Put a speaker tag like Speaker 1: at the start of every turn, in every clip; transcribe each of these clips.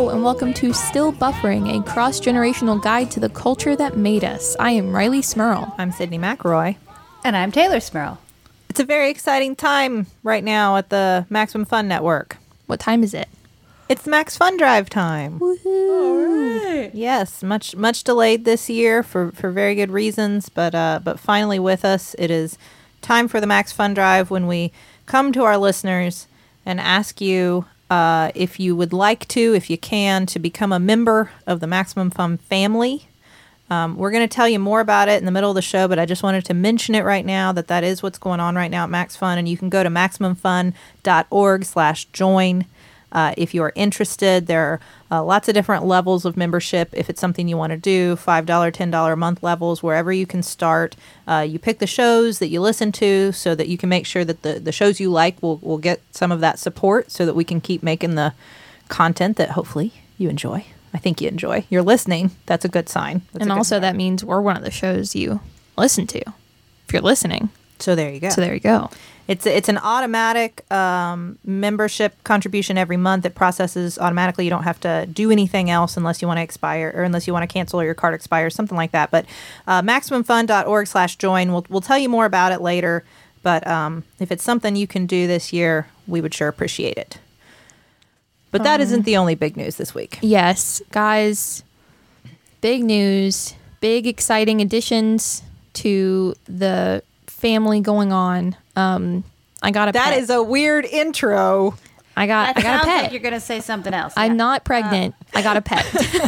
Speaker 1: Hello, and welcome to Still Buffering, a cross-generational guide to the culture that made us. I am Riley Smurl.
Speaker 2: I'm Sydney McElroy.
Speaker 3: And I'm Taylor Smurl.
Speaker 2: It's a very exciting time right now at the Maximum Fun Network.
Speaker 1: What time is it?
Speaker 2: It's Max Fun Drive time.
Speaker 1: Woohoo!
Speaker 3: All right.
Speaker 2: Yes, much delayed this year for very good reasons, but finally with us. It is time for the Max Fun Drive when we come to our listeners and ask you if you would like to, if you can, to become a member of the Maximum Fun family. We're going to tell you more about it in the middle of the show, but I just wanted to mention it right now that is what's going on right now at Max Fun, and you can go to MaximumFun.org/join. If you are interested, there are lots of different levels of membership. If it's something you want to do, $5, $10 a month levels, wherever you can start. You pick the shows that you listen to so that you can make sure that the shows you like will get some of that support so that we can keep making the content that hopefully you enjoy. I think you enjoy. You're listening. That's a good sign.
Speaker 1: And also that means we're one of the shows you listen to, if you're listening.
Speaker 2: So there you go.
Speaker 1: So there you go.
Speaker 2: It's an automatic membership contribution every month. It processes automatically. You don't have to do anything else unless you want to expire or unless you want to cancel or your card expires, something like that. But MaximumFun.org/join. We'll tell you more about it later. But if it's something you can do this year, we would sure appreciate it. But that isn't the only big news this week.
Speaker 1: Yes, guys, big news, big exciting additions to the family going on. I got a pet.
Speaker 2: That is a weird intro.
Speaker 1: I got a
Speaker 3: Sounds
Speaker 1: pet.
Speaker 3: like you're going to say something else.
Speaker 1: I'm not pregnant. I got a pet.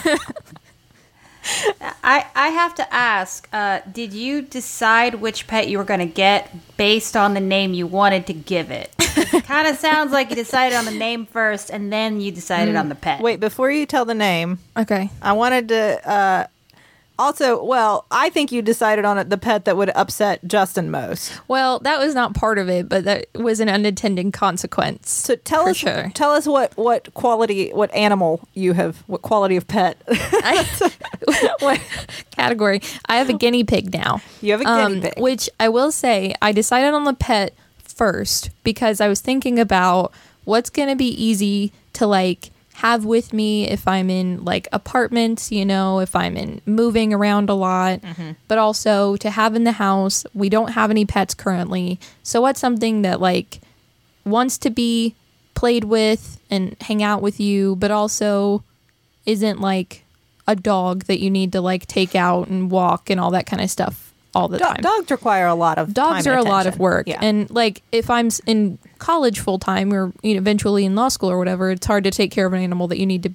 Speaker 3: I have to ask, did you decide which pet you were going to get based on the name you wanted to give it? It kind of sounds like you decided on the name first and then you decided on the pet.
Speaker 2: Wait, before you tell the name,
Speaker 1: Okay.
Speaker 2: I wanted to I think you decided on the pet that would upset Justin most.
Speaker 1: Well, that was not part of it, but that was an unintended consequence.
Speaker 2: So tell us what quality of pet.
Speaker 1: What category? I have a guinea pig now.
Speaker 2: You have a guinea pig.
Speaker 1: Which I will say, I decided on the pet first because I was thinking about what's going to be easy to have with me if I'm in apartments, if I'm in moving around a lot, but also to have in the house. We don't have any pets currently. So what's something that wants to be played with and hang out with you, but also isn't a dog that you need to take out and walk and all that kind of stuff all the time.
Speaker 2: Dogs require a lot of
Speaker 1: Dogs
Speaker 2: time
Speaker 1: are
Speaker 2: and
Speaker 1: a lot of
Speaker 2: attention.
Speaker 1: work.
Speaker 2: Yeah.
Speaker 1: And if I'm in college full time or eventually in law school or whatever, it's hard to take care of an animal that you need to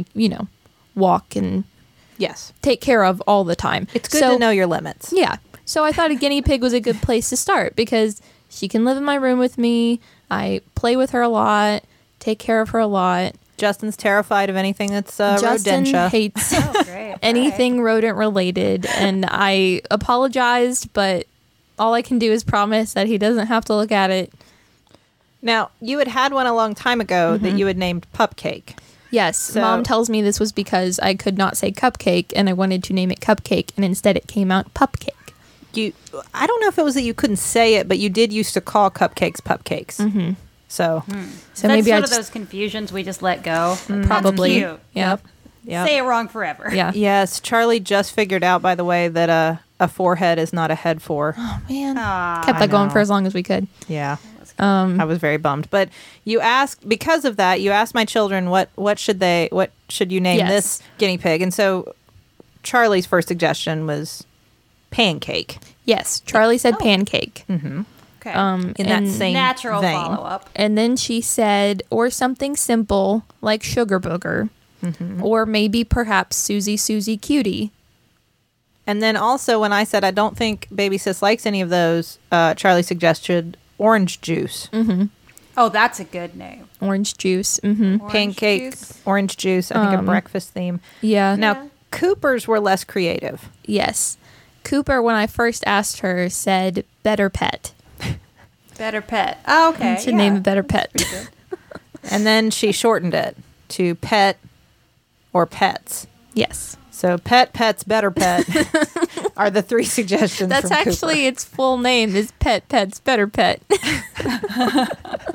Speaker 1: walk and
Speaker 2: Yes.
Speaker 1: take care of all the time.
Speaker 2: It's good to know your limits.
Speaker 1: Yeah. So I thought a guinea pig was a good place to start because she can live in my room with me. I play with her a lot, take care of her a lot.
Speaker 2: Justin's terrified of anything that's
Speaker 1: Justin
Speaker 2: rodentia.
Speaker 1: hates
Speaker 3: Oh, great.
Speaker 1: anything rodent related, and I apologized, but all I can do is promise that he doesn't have to look at it.
Speaker 2: Now, you had one a long time ago that you had named Pupcake.
Speaker 1: Yes, Mom tells me this was because I could not say cupcake, and I wanted to name it Cupcake, and instead it came out Pupcake.
Speaker 2: I don't know if it was that you couldn't say it, but you did used to call cupcakes Pupcakes. Mm-hmm. So
Speaker 3: So
Speaker 1: maybe
Speaker 3: that's
Speaker 1: I
Speaker 3: one of those confusions we just let go.
Speaker 1: probably.
Speaker 3: That's cute.
Speaker 1: Yep.
Speaker 3: Say it wrong forever.
Speaker 1: Yeah.
Speaker 2: Yes, Charlie just figured out, by the way, that a forehead is not a head for.
Speaker 1: Oh man.
Speaker 3: Aw.
Speaker 1: Kept
Speaker 2: I
Speaker 1: that going
Speaker 2: know.
Speaker 1: for as long as we could.
Speaker 2: Yeah. I was very bummed. But you asked, because of that, you asked my children what should you name
Speaker 1: Yes.
Speaker 2: this guinea pig? And so Charlie's first suggestion was Pancake.
Speaker 1: Yes, Charlie said pancake.
Speaker 3: Okay.
Speaker 2: In that same
Speaker 3: Natural
Speaker 2: vein.
Speaker 3: follow-up.
Speaker 1: And then she said, or something simple like Sugar Booger, or maybe perhaps Susie Cutie.
Speaker 2: And then also when I said I don't think Baby Sis likes any of those, Charlie suggested Orange Juice.
Speaker 3: Oh, that's a good name.
Speaker 1: Orange juice.
Speaker 3: Orange
Speaker 2: Pancake,
Speaker 3: juice.
Speaker 2: Orange Juice, I think a breakfast theme.
Speaker 1: Yeah.
Speaker 2: Now, Coopers were less creative.
Speaker 1: Yes. Cooper, when I first asked her, said Better Pet.
Speaker 3: Better pet. Oh, okay.
Speaker 1: Should name a Better Pet.
Speaker 2: And then she shortened it to Pet or Pets.
Speaker 1: Yes.
Speaker 2: So Pet, Pets, Better Pet are the three suggestions.
Speaker 1: That's
Speaker 2: from
Speaker 1: actually
Speaker 2: Cooper.
Speaker 1: its full name is Pet, Pets, Better Pet.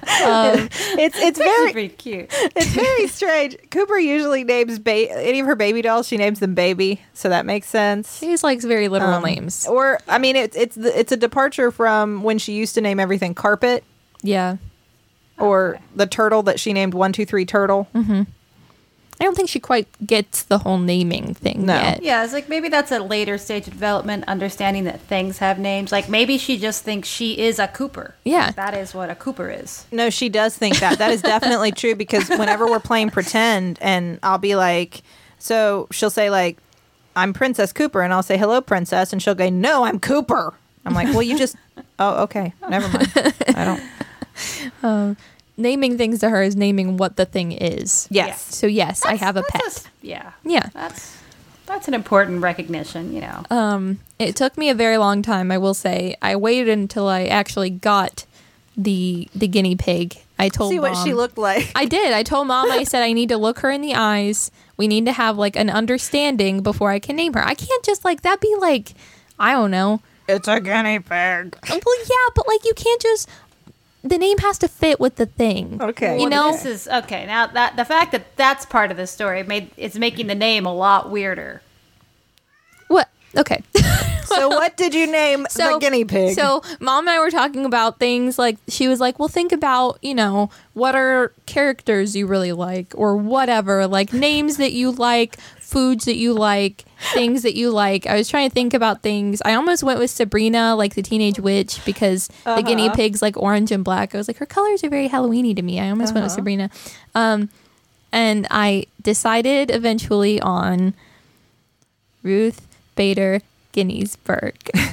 Speaker 2: It's very
Speaker 3: pretty cute.
Speaker 2: it's very strange. Cooper usually names any of her baby dolls. She names them baby, so that makes sense.
Speaker 1: She likes very literal names.
Speaker 2: Or I mean, it's a departure from when she used to name everything Carpet,
Speaker 1: Yeah.
Speaker 2: or the turtle that she named 123 Turtle.
Speaker 1: I don't think she quite gets the whole naming thing
Speaker 2: No.
Speaker 1: yet.
Speaker 3: Yeah, it's like maybe that's a later stage of development, understanding that things have names. Like maybe she just thinks she is a Cooper.
Speaker 1: Yeah.
Speaker 3: That is what a Cooper is.
Speaker 2: No, she does think that. That is definitely true, because whenever we're playing pretend, and I'll be like, so she'll say like, I'm Princess Cooper, and I'll say, hello, Princess, and she'll go, no, I'm Cooper. I'm like, well, you just, oh, okay, never mind. I don't.
Speaker 1: Naming things to her is naming what the thing is.
Speaker 2: Yes.
Speaker 1: So yes, I have a pet.
Speaker 3: Yeah.
Speaker 1: Yeah.
Speaker 3: That's an important recognition, you know.
Speaker 1: It took me a very long time, I will say. I waited until I actually got the guinea pig. I told
Speaker 2: See what
Speaker 1: Mom.
Speaker 2: she looked like.
Speaker 1: I did. I told Mom, I said, I need to look her in the eyes. We need to have like an understanding before I can name her. I can't just like, that'd be like, I don't know.
Speaker 2: It's a guinea pig.
Speaker 1: Well, yeah, but like you can't just, the name has to fit with the thing.
Speaker 2: Okay.
Speaker 1: You know?
Speaker 3: This is okay. Now that the fact that that's part of the story it's making the name a lot weirder.
Speaker 1: What? Okay.
Speaker 2: So what did you name the guinea pig?
Speaker 1: So Mom and I were talking about things like, she was like, well, think about, you know, what are characters you really like or whatever, like names that you like, foods that you like, things that you like. I was trying to think about things. I almost went with Sabrina, like the teenage witch, because the guinea pig's like orange and black. I was like, her colors are very Halloween-y to me. I almost went with Sabrina. And I decided eventually on Ruth Bader Ginsburg.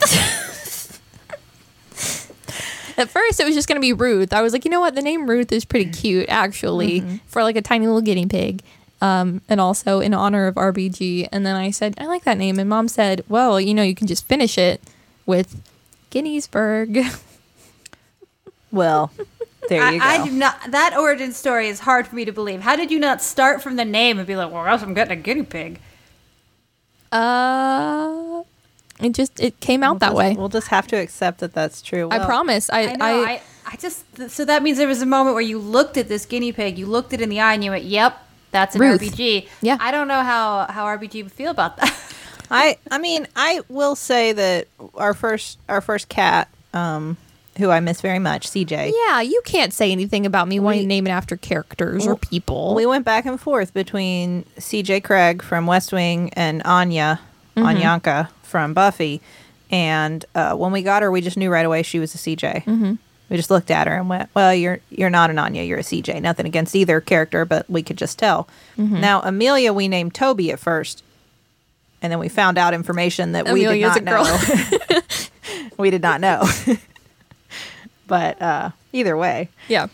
Speaker 1: At first, it was just going to be Ruth. I was like, you know what? The name Ruth is pretty cute, actually, for like a tiny little guinea pig. And also in honor of RBG. And then I said, I like that name. And Mom said, well, you know, you can just finish it with Ginsburg.
Speaker 2: Well, there you go.
Speaker 3: I do not. That origin story is hard for me to believe. How did you not start from the name and be like, well, else I'm getting a guinea pig?
Speaker 1: It came out that way.
Speaker 2: We'll just have to accept that that's true.
Speaker 1: I promise.
Speaker 3: I know. I just so that means there was a moment where you looked at this guinea pig, you looked it in the eye, and you went, "Yep, that's an
Speaker 1: Ruth.
Speaker 3: RBG."
Speaker 1: Yeah.
Speaker 3: I don't know how RBG would feel about that.
Speaker 2: I mean, I will say that our first cat, who I miss very much, CJ.
Speaker 1: Yeah, you can't say anything about me wanting to name it after characters or people.
Speaker 2: We went back and forth between CJ Craig from West Wing and Anya, Anyanka from Buffy. And when we got her, we just knew right away she was a CJ. We just looked at her and went, well, you're not an Anya, you're a CJ. Nothing against either character, but we could just tell. Now, Amelia, we named Toby at first. And then we found out information that
Speaker 1: Amelia's
Speaker 2: we did not know. We did not know. But either way.
Speaker 1: Yeah.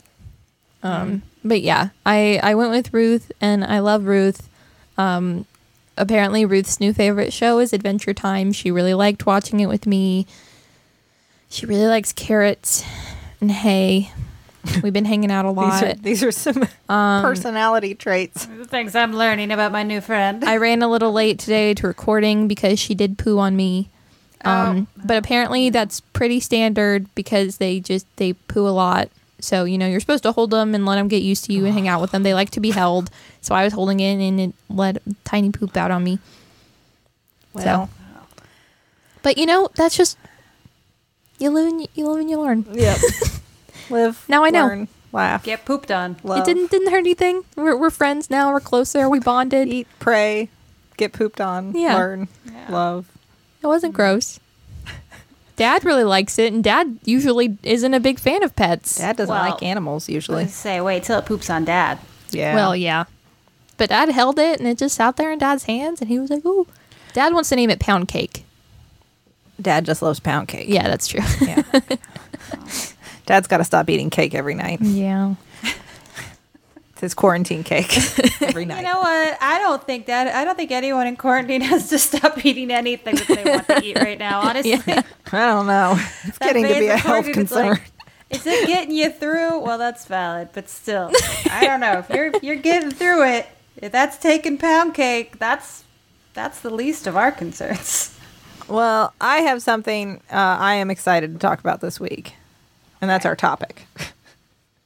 Speaker 1: But yeah, I went with Ruth, and I love Ruth. Apparently Ruth's new favorite show is Adventure Time. She really liked watching it with me. She really likes carrots and hay. We've been hanging out a lot.
Speaker 2: These are some personality traits.
Speaker 3: The things I'm learning about my new friend.
Speaker 1: I ran a little late today to recording because she did poo on me. But apparently that's pretty standard because they poo a lot. So, you know, you're supposed to hold them and let them get used to you and hang out with them. They like to be held. So I was holding it and it let tiny poop out on me.
Speaker 2: Well,
Speaker 1: but you know, that's just, you live and you learn.
Speaker 2: yep. Live.
Speaker 1: Now I know.
Speaker 2: Learn, laugh.
Speaker 3: Get pooped on.
Speaker 2: Love.
Speaker 1: It didn't hurt anything. We're friends now. We're closer. We bonded.
Speaker 2: Eat, pray, get pooped on.
Speaker 1: Yeah.
Speaker 2: Learn. Love.
Speaker 1: It wasn't gross. Dad really likes it, and Dad usually isn't a big fan of pets.
Speaker 2: Dad doesn't
Speaker 3: Well,
Speaker 2: like animals usually.
Speaker 3: Say, wait till it poops on Dad.
Speaker 2: Yeah.
Speaker 1: Well, yeah. But Dad held it, and it just sat there in Dad's hands, and he was like, ooh. Dad wants to name it Pound Cake.
Speaker 2: Dad just loves pound cake.
Speaker 1: Yeah, that's true.
Speaker 2: Yeah. Dad's got to stop eating cake every night.
Speaker 1: Yeah.
Speaker 2: It's his quarantine cake every night.
Speaker 3: You know what? I don't think anyone in quarantine has to stop eating anything that they want to eat right now. Honestly,
Speaker 1: Yeah.
Speaker 2: I don't know. It's
Speaker 3: That
Speaker 2: getting to
Speaker 3: phase
Speaker 2: be a
Speaker 3: of
Speaker 2: health
Speaker 3: quarantine, it's
Speaker 2: concern.
Speaker 3: like, is it getting you through? Well, that's valid, but still, I don't know. If you're getting through it, if that's taking pound cake, that's the least of our concerns.
Speaker 2: Well, I have something I am excited to talk about this week, and that's our topic.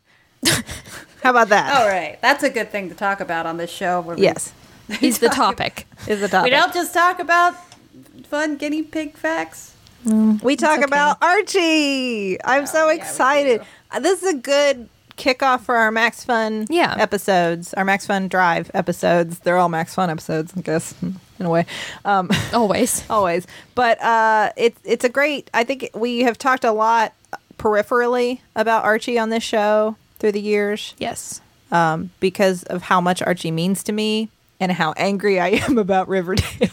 Speaker 2: How about that?
Speaker 3: All right, that's a good thing to talk about on this show. Where
Speaker 2: Yes.
Speaker 1: He's the topic.
Speaker 2: Is the topic.
Speaker 3: we don't just talk about fun guinea pig facts.
Speaker 2: We talk
Speaker 1: okay.
Speaker 2: about Archie. I'm so
Speaker 3: yeah, we
Speaker 2: excited.
Speaker 3: do.
Speaker 2: This is a good kickoff for our Max Fun episodes, our Max Fun Drive episodes. They're all Max Fun episodes, I guess, in a way.
Speaker 1: Always.
Speaker 2: Always. But it's a great, I think we have talked a lot peripherally about Archie on this show through the years.
Speaker 1: Yes.
Speaker 2: Because of how much Archie means to me and how angry I am about Riverdale.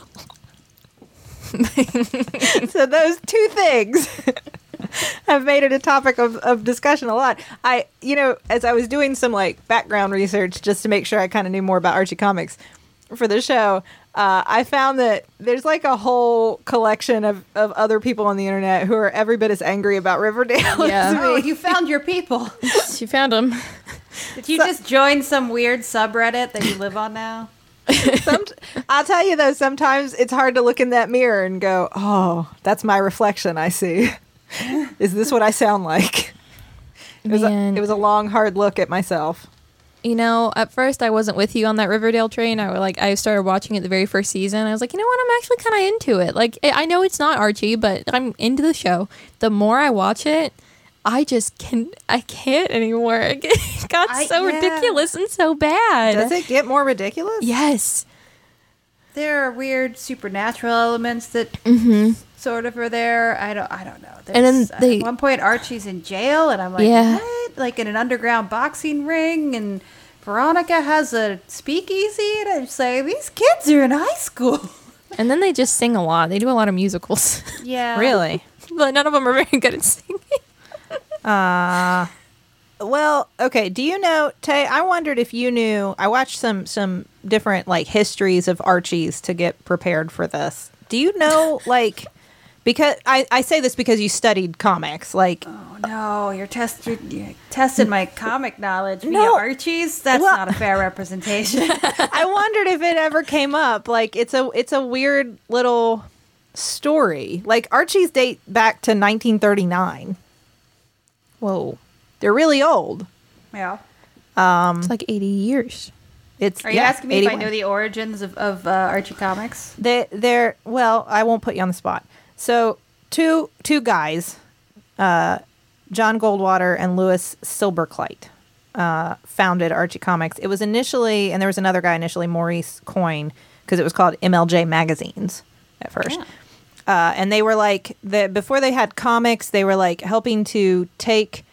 Speaker 2: So those two things have made it a topic of discussion a lot. As I was doing some like background research just to make sure I kind of knew more about Archie comics for the show, I found that there's like a whole collection of other people on the internet who are every bit as angry about Riverdale
Speaker 1: Yeah.
Speaker 2: as me.
Speaker 3: Oh, you found your people.
Speaker 1: She found him.
Speaker 3: Did you just join some weird subreddit that you live on now?
Speaker 2: I'll tell you though, sometimes it's hard to look in that mirror and go, "Oh, that's my reflection I see." Is this what I sound like? It was a long, hard look at myself.
Speaker 1: You know, at first I wasn't with you on that Riverdale train. I started watching it the very first season. I was like, you know what? I'm actually kind of into it. Like, I know it's not Archie, but I'm into the show. The more I watch it, I can't anymore. It got so ridiculous and so bad.
Speaker 2: Does it get more ridiculous?
Speaker 1: Yes.
Speaker 3: There are weird supernatural elements that sort of are there. I don't know.
Speaker 1: And then
Speaker 3: At one point, Archie's in jail, and I'm like, what? Like in an underground boxing ring, and Veronica has a speakeasy, and I'm just like, these kids are in high school.
Speaker 1: And then they just sing a lot. They do a lot of musicals.
Speaker 3: Yeah.
Speaker 2: Really?
Speaker 1: But none of them are very good at singing.
Speaker 2: Well, okay. Do you know, Tay? I wondered if you knew. I watched some different like histories of Archies to get prepared for this. Do you know like? Because I say this because you studied comics, like.
Speaker 3: Oh no, you tested my comic knowledge via
Speaker 2: No.
Speaker 3: Archie's. That's
Speaker 2: Well-
Speaker 3: not a fair representation.
Speaker 2: I wondered if it ever came up. Like it's a weird little story. Like Archies date back to 1939. Whoa, they're really old.
Speaker 3: Yeah.
Speaker 1: It's like 80 years.
Speaker 2: It's
Speaker 3: Are you asking me if I
Speaker 2: 81.
Speaker 3: know the origins of Archie comics?
Speaker 2: They're well, I won't put you on the spot. So two guys, John Goldwater and Louis Silberkleit, founded Archie Comics. It was initially, and there was another guy initially, Maurice Coyne, because it was called MLJ Magazines at first.
Speaker 3: Yeah.
Speaker 2: And they were like, before they had comics, they were like helping to take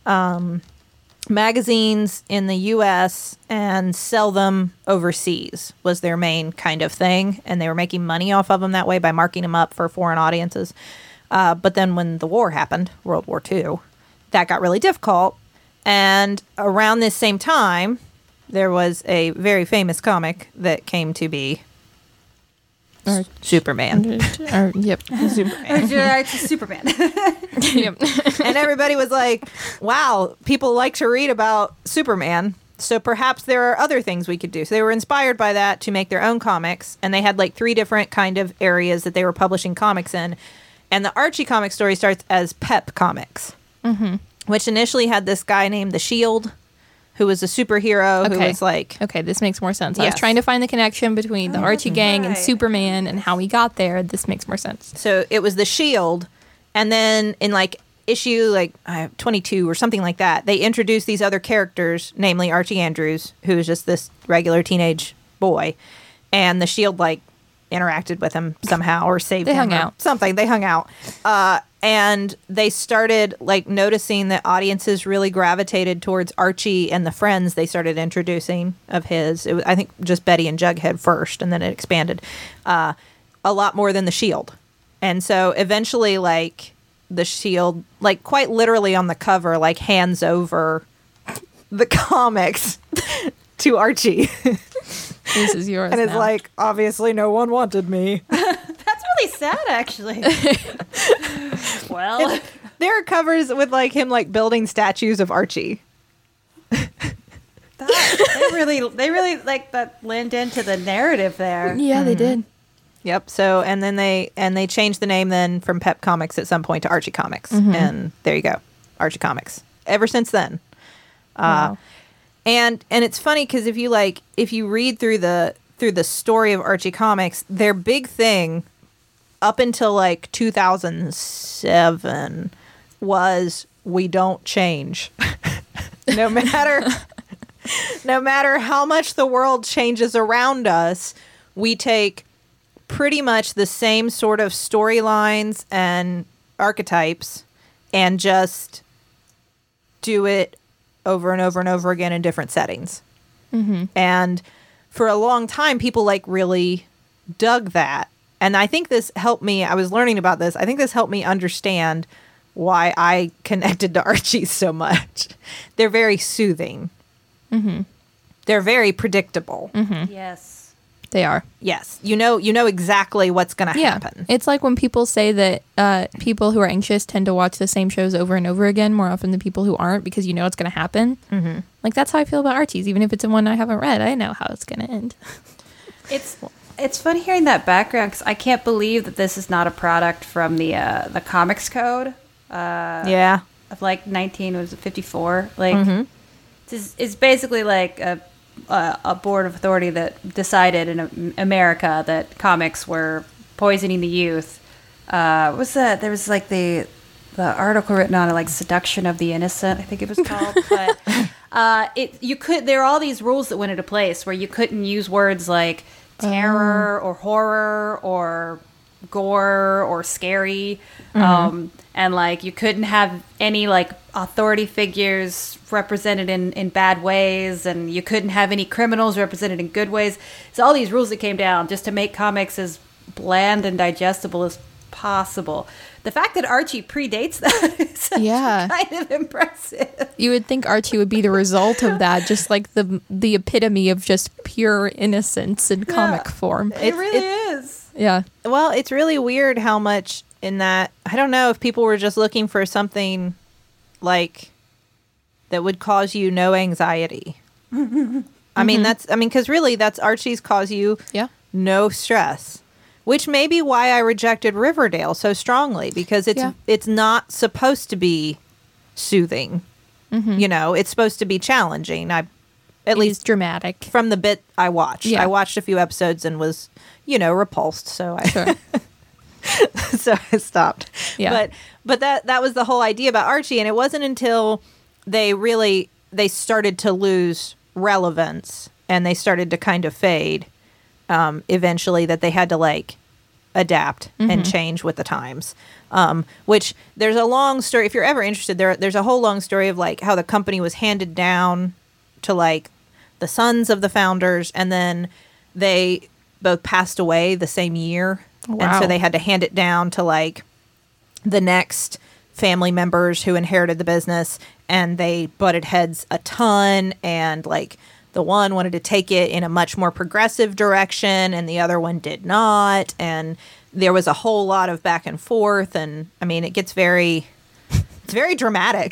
Speaker 2: magazines in the U.S. and sell them overseas was their main kind of thing. And they were making money off of them that way by marking them up for foreign audiences. But then when the war happened, World War II, that got really difficult. And around this same time, there was a very famous comic that came to be Superman.
Speaker 1: Yep.
Speaker 3: It's Superman.
Speaker 1: Yep.
Speaker 2: And everybody was like, wow, people like to read about Superman. So perhaps there are other things we could do. So they were inspired by that to make their own comics. And they had like 3 different kind of areas that they were publishing comics in. And the Archie comic story starts as Pep Comics, which initially had this guy named The Shield, who was a superhero who was like...
Speaker 1: Okay, this makes more sense. I was
Speaker 2: Yes.
Speaker 1: trying to find the connection between the Archie gang and
Speaker 3: right.
Speaker 1: Superman and how he got there. This makes more sense.
Speaker 2: So it was The Shield. And then in like issue 22 or something like that, they introduced these other characters, namely Archie Andrews, who was just this regular teenage boy. And The Shield like interacted with him somehow or saved
Speaker 1: They
Speaker 2: him.
Speaker 1: hung
Speaker 2: or
Speaker 1: out.
Speaker 2: Something. They hung out. And they started like noticing that audiences really gravitated towards Archie and the friends they started introducing of his. It was, I think, just Betty and Jughead first, and then it expanded a lot more than The Shield. And so eventually, like, The Shield, like, quite literally on the cover, like, hands over the comics to Archie.
Speaker 1: This is yours.
Speaker 2: And it's
Speaker 1: now.
Speaker 2: like, obviously no one wanted me.
Speaker 3: That's really sad, actually. Well,
Speaker 2: There are covers with, like, him, like, building statues of Archie.
Speaker 3: they really like that lend into the narrative there.
Speaker 1: Yeah, they did.
Speaker 2: Yep. So, and then they changed the name then from Pep Comics at some point to Archie Comics. And there you go. Archie Comics. Ever since then.
Speaker 1: Wow.
Speaker 2: And it's funny because if you read through the story of Archie comics, their big thing up until like 2007 was we don't change. no matter how much the world changes around us, we take pretty much the same sort of storylines and archetypes and just do it over and over and over again in different settings. Mm-hmm. And for a long time, people like really dug that. And I think this helped me. I was learning about this. I think this helped me understand why I connected to Archie so much. They're very soothing. Mm-hmm. They're very predictable.
Speaker 3: Mm-hmm. Yes.
Speaker 1: They are.
Speaker 2: Yes. You know exactly what's going to happen.
Speaker 1: It's like when people say that people who are anxious tend to watch the same shows over and over again more often than people who aren't because you know it's going to happen. Mm-hmm. Like, that's how I feel about Archie's. Even if it's one I haven't read, I know how it's going to end.
Speaker 3: It's fun hearing that background because I can't believe that this is not a product from the Comics Code.
Speaker 2: Yeah.
Speaker 3: Of like 1954. Like, it's basically like a board of authority that decided in America that comics were poisoning the youth. What's that? There was like the article written on it, like Seduction of the Innocent, I think it was called. But there are all these rules that went into place where you couldn't use words like terror or horror or gore or scary. And like you couldn't have any like authority figures represented in bad ways, and you couldn't have any criminals represented in good ways. So all these rules that came down just to make comics as bland and digestible as possible. The fact that Archie predates that is kind of impressive.
Speaker 1: You would think Archie would be the result of that, just like the epitome of just pure innocence in comic form.
Speaker 3: It really is.
Speaker 1: Yeah.
Speaker 2: Well, it's really weird how much in that, I don't know if people were just looking for something like that would cause you no anxiety. I mean, because really that's Archie's cause you no stress, which may be why I rejected Riverdale so strongly, because it's not supposed to be soothing. You know, it's supposed to be challenging. At least
Speaker 1: dramatic
Speaker 2: from the bit I watched.
Speaker 1: Yeah.
Speaker 2: I watched a few episodes and was, repulsed. So so I stopped.
Speaker 1: Yeah.
Speaker 2: But that was the whole idea about Archie, and it wasn't until they started to lose relevance and they started to kind of fade eventually that they had to like adapt and change with the times. Which there's a long story. If you're ever interested, there's a whole long story of like how the company was handed down to like the sons of the founders, and then they both passed away the same year.
Speaker 1: Wow.
Speaker 2: And so they had to hand it down to like the next family members who inherited the business, and they butted heads a ton, and like the one wanted to take it in a much more progressive direction and the other one did not, and there was a whole lot of back and forth, and I mean it's very dramatic.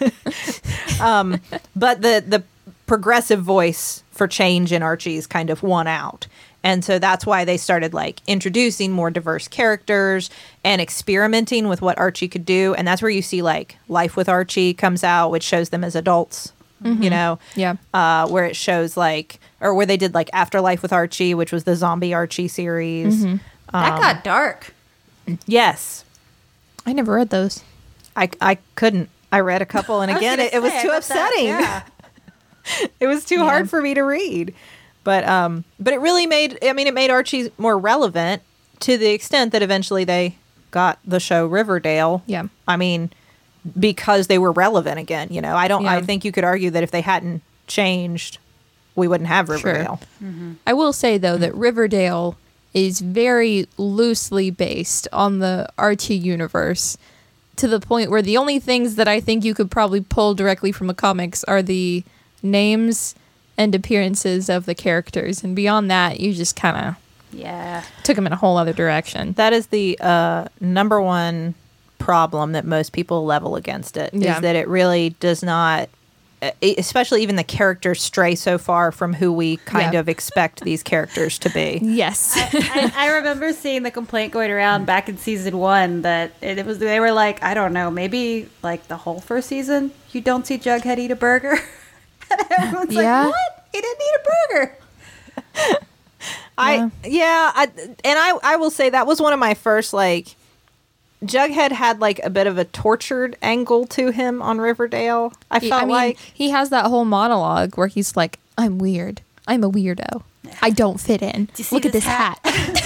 Speaker 2: But the progressive voice for change in Archie's kind of won out. And so that's why they started like introducing more diverse characters and experimenting with what Archie could do. And that's where you see like Life with Archie comes out, which shows them as adults,
Speaker 1: Yeah.
Speaker 2: where it shows like, or where they did like Afterlife with Archie, which was the zombie Archie series.
Speaker 3: That got dark.
Speaker 2: Yes.
Speaker 1: I never read those.
Speaker 2: I couldn't. I read a couple, and again, it was too upsetting. It was too hard for me to read. But it really made Archie more relevant to the extent that eventually they got the show Riverdale.
Speaker 1: Yeah.
Speaker 2: I mean, because they were relevant again, I think you could argue that if they hadn't changed, we wouldn't have Riverdale.
Speaker 1: Sure. I will say though that Riverdale is very loosely based on the Archie universe, to the point where the only things that I think you could probably pull directly from the comics are the names and appearances of the characters, and beyond that you just kind of took them in a whole other direction.
Speaker 2: That is the number one problem that most people level against it, is that it really does not, especially even the characters, stray so far from who we kind of expect these characters to be.
Speaker 1: Yes.
Speaker 3: I remember seeing the complaint going around back in season 1 that they were like, I don't know, maybe like the whole first season you don't see Jughead eat a burger. Everyone's
Speaker 1: Yeah.
Speaker 3: like, what? He didn't eat a burger.
Speaker 2: I will say that was one of my first, like, Jughead had like a bit of a tortured angle to him on Riverdale. I felt like
Speaker 1: he has that whole monologue where he's like, I'm weird. I'm a weirdo. I don't fit in.
Speaker 3: you see
Speaker 1: Look at
Speaker 3: this
Speaker 1: this hat.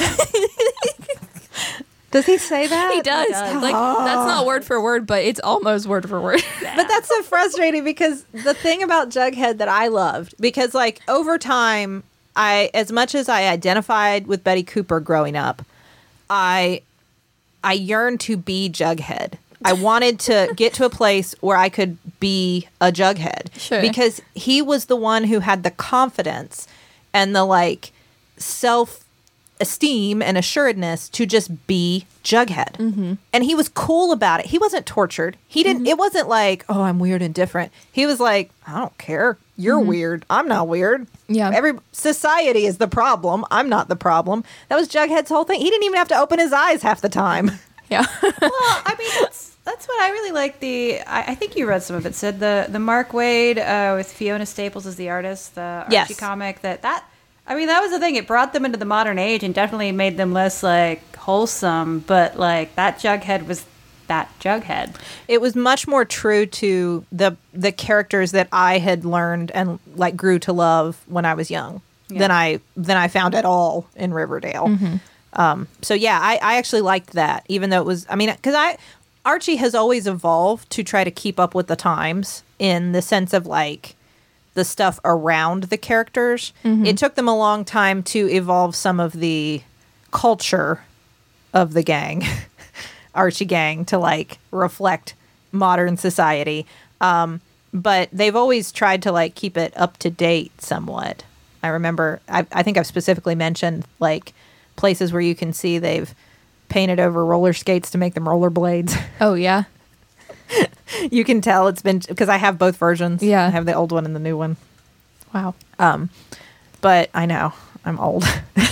Speaker 2: does he say that?
Speaker 1: He does. Like, that's not word for word, but it's almost word for word.
Speaker 2: But that's so frustrating because the thing about Jughead that I loved, because like over time, as much as I identified with Betty Cooper growing up, I yearned to be Jughead. I wanted to get to a place where I could be a Jughead.
Speaker 1: Sure.
Speaker 2: Because he was the one who had the confidence and the like self-esteem and assuredness to just be Jughead. Mm-hmm. And he was cool about it. He wasn't tortured. He didn't, it wasn't like, oh, I'm weird and different. He was like, I don't care. You're weird. I'm not weird.
Speaker 1: Yeah.
Speaker 2: Society is the problem. I'm not the problem. That was Jughead's whole thing. He didn't even have to open his eyes half the time.
Speaker 1: Yeah.
Speaker 3: Well, I mean, that's what I really like. I think you read some of it. Said the Mark Waid with Fiona Staples as the artist, the Archie
Speaker 2: Yes.
Speaker 3: comic. That I mean, that was the thing. It brought them into the modern age and definitely made them less like wholesome. But like that Jughead was that Jughead.
Speaker 2: It was much more true to the characters that I had learned and like grew to love when I was young than I found at all in Riverdale. So yeah, I actually liked that, even though it was, I mean, because Archie has always evolved to try to keep up with the times in the sense of like the stuff around the characters. It took them a long time to evolve some of the culture of the gang, Archie gang, to like reflect modern society. But they've always tried to like keep it up to date somewhat. I remember, I think I've specifically mentioned like places where you can see they've painted over roller skates to make them rollerblades.
Speaker 1: Oh, yeah.
Speaker 2: You can tell it's been, because I have both versions.
Speaker 1: Yeah.
Speaker 2: I have the old one and the new one.
Speaker 1: Wow.
Speaker 2: But I know I'm old.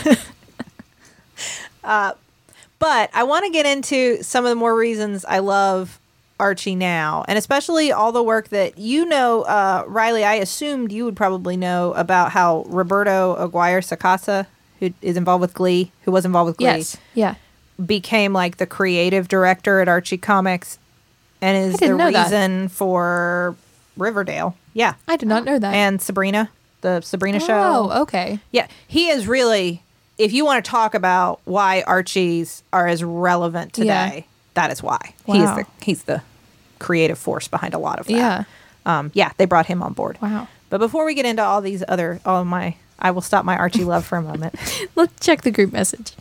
Speaker 2: But I want to get into some of the more reasons I love Archie now, and especially all the work that you know, Riley. I assumed you would probably know about how Roberto Aguirre Sacasa, who is involved with Glee, who was involved with Glee,
Speaker 1: Yes. Yeah.
Speaker 2: became like the creative director at Archie Comics, and is the
Speaker 1: didn't know that.
Speaker 2: reason for Riverdale. Yeah,
Speaker 1: I did not know that.
Speaker 2: and Sabrina, the Sabrina show.
Speaker 1: Oh, okay.
Speaker 2: Yeah, he is really. If you want to talk about why Archies are as relevant today, that is why.
Speaker 1: Wow.
Speaker 2: He's the creative force behind a lot of that.
Speaker 1: Yeah.
Speaker 2: They brought him on board.
Speaker 1: Wow.
Speaker 2: But before we get into all these other, I will stop my Archie love for a moment.
Speaker 1: Let's check the group message.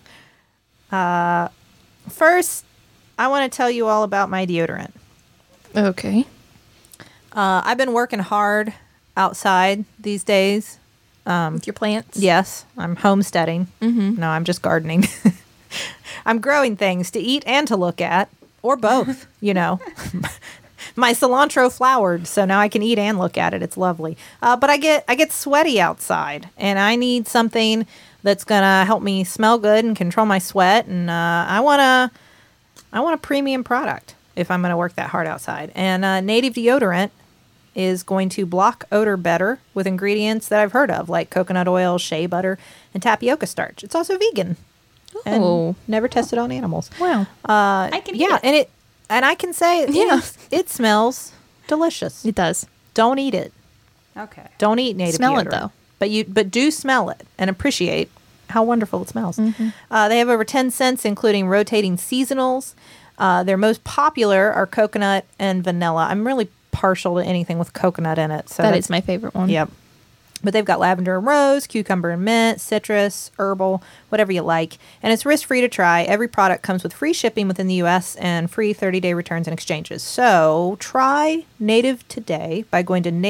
Speaker 2: First, I want to tell you all about my deodorant.
Speaker 1: Okay.
Speaker 2: I've been working hard outside these days.
Speaker 1: With your plants?
Speaker 2: Yes, I'm homesteading.
Speaker 1: Mm-hmm.
Speaker 2: No, I'm just gardening. I'm growing things to eat and to look at, or both, you know. My cilantro flowered, so now I can eat and look at it. It's lovely. But I get sweaty outside, and I need something that's gonna help me smell good and control my sweat. And I want a premium product if I'm gonna work that hard outside. And Native deodorant is going to block odor better with ingredients that I've heard of, like coconut oil, shea butter, and tapioca starch. It's also vegan. And
Speaker 1: Oh.
Speaker 2: never tested on animals.
Speaker 1: Wow.
Speaker 3: I can eat it.
Speaker 2: And I can say it smells delicious.
Speaker 1: It does.
Speaker 2: Don't eat it.
Speaker 3: Okay.
Speaker 2: Don't eat native
Speaker 1: Smell it,
Speaker 2: deodorant.
Speaker 1: though.
Speaker 2: But do smell it and appreciate how wonderful it smells. They have over 10 scents, including rotating seasonals. Their most popular are coconut and vanilla. I'm really partial to anything with coconut in it. So
Speaker 1: That
Speaker 2: that's
Speaker 1: is my favorite one.
Speaker 2: Yep. But they've got lavender and rose, cucumber and mint, citrus, herbal, whatever you like. And it's risk-free to try. Every product comes with free shipping within the U.S. and free 30-day returns and exchanges. So try Native today by going to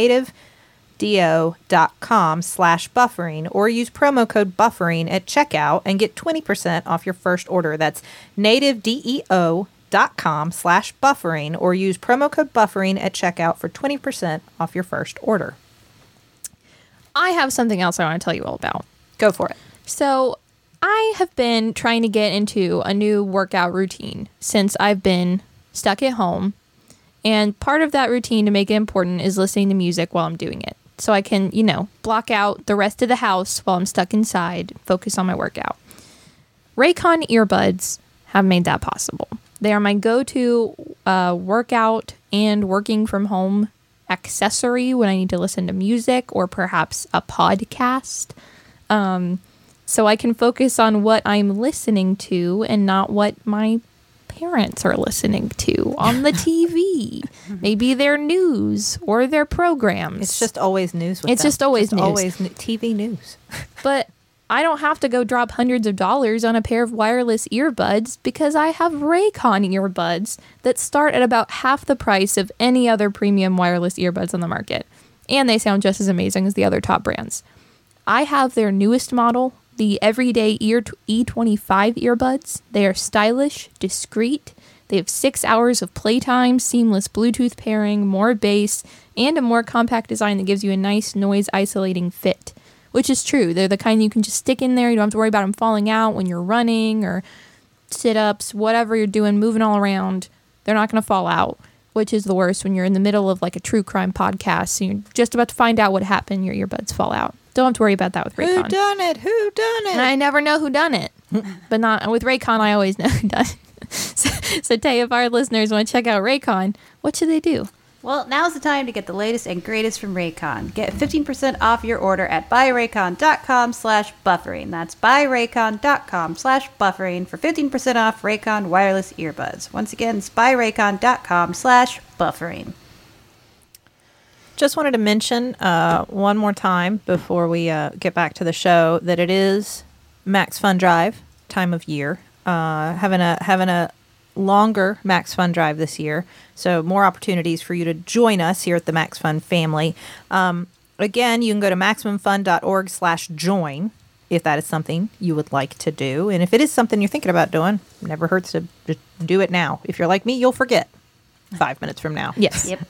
Speaker 2: nativedeo.com/buffering or use promo code buffering at checkout and get 20% off your first order. That's nativedeo.com/buffering or use promo code buffering at checkout for 20% off your first order.
Speaker 1: I have something else I want to tell you all about.
Speaker 2: Go for it.
Speaker 1: So, I have been trying to get into a new workout routine since I've been stuck at home And part of that routine to make it important is listening to music while I'm doing it. So I can, block out the rest of the house while I'm stuck inside, focus on my workout. Raycon earbuds have made that possible. They are my go-to workout and working from home accessory when I need to listen to music or perhaps a podcast. So I can focus on what I'm listening to and not what my parents are listening to on the TV. Maybe their news or their programs.
Speaker 2: It's just always news with
Speaker 1: It's
Speaker 2: them.
Speaker 1: just always news.
Speaker 2: TV news.
Speaker 1: But I don't have to go drop hundreds of dollars on a pair of wireless earbuds because I have Raycon earbuds that start at about half the price of any other premium wireless earbuds on the market. And they sound just as amazing as the other top brands. I have their newest model, the Everyday Ear E25 earbuds. They are stylish, discreet. They have 6 hours of playtime, seamless Bluetooth pairing, more bass, and a more compact design that gives you a nice noise isolating fit. Which is true. They're the kind you can just stick in there. You don't have to worry about them falling out when you're running or sit-ups, whatever you're doing, moving all around. They're not going to fall out, which is the worst when you're in the middle of like a true crime podcast and you're just about to find out what happened. Your earbuds fall out. Don't have to worry about that with Raycon.
Speaker 2: Who done it? Who done it?
Speaker 1: And I never know who done it. But not with Raycon, I always know who done it. So Tay, if our listeners want to check out Raycon, what should they do?
Speaker 3: Well, now's the time to get the latest and greatest from Raycon. Get 15% off your order at buyraycon.com/buffering. That's buyraycon.com/buffering for 15% off Raycon wireless earbuds. Once again, it's buyraycon.com/buffering.
Speaker 2: Just wanted to mention one more time before we get back to the show that it is Max Fun Drive time of year. Having a longer Max Fun Drive this year, so more opportunities for you to join us here at the Max Fun family. Again, you can go to maximumfun.org/join if that is something you would like to do, and if it is something you're thinking about doing, it never hurts to just do it now. If you're like me, you'll forget 5 minutes from now.
Speaker 1: Yes.
Speaker 3: Yep.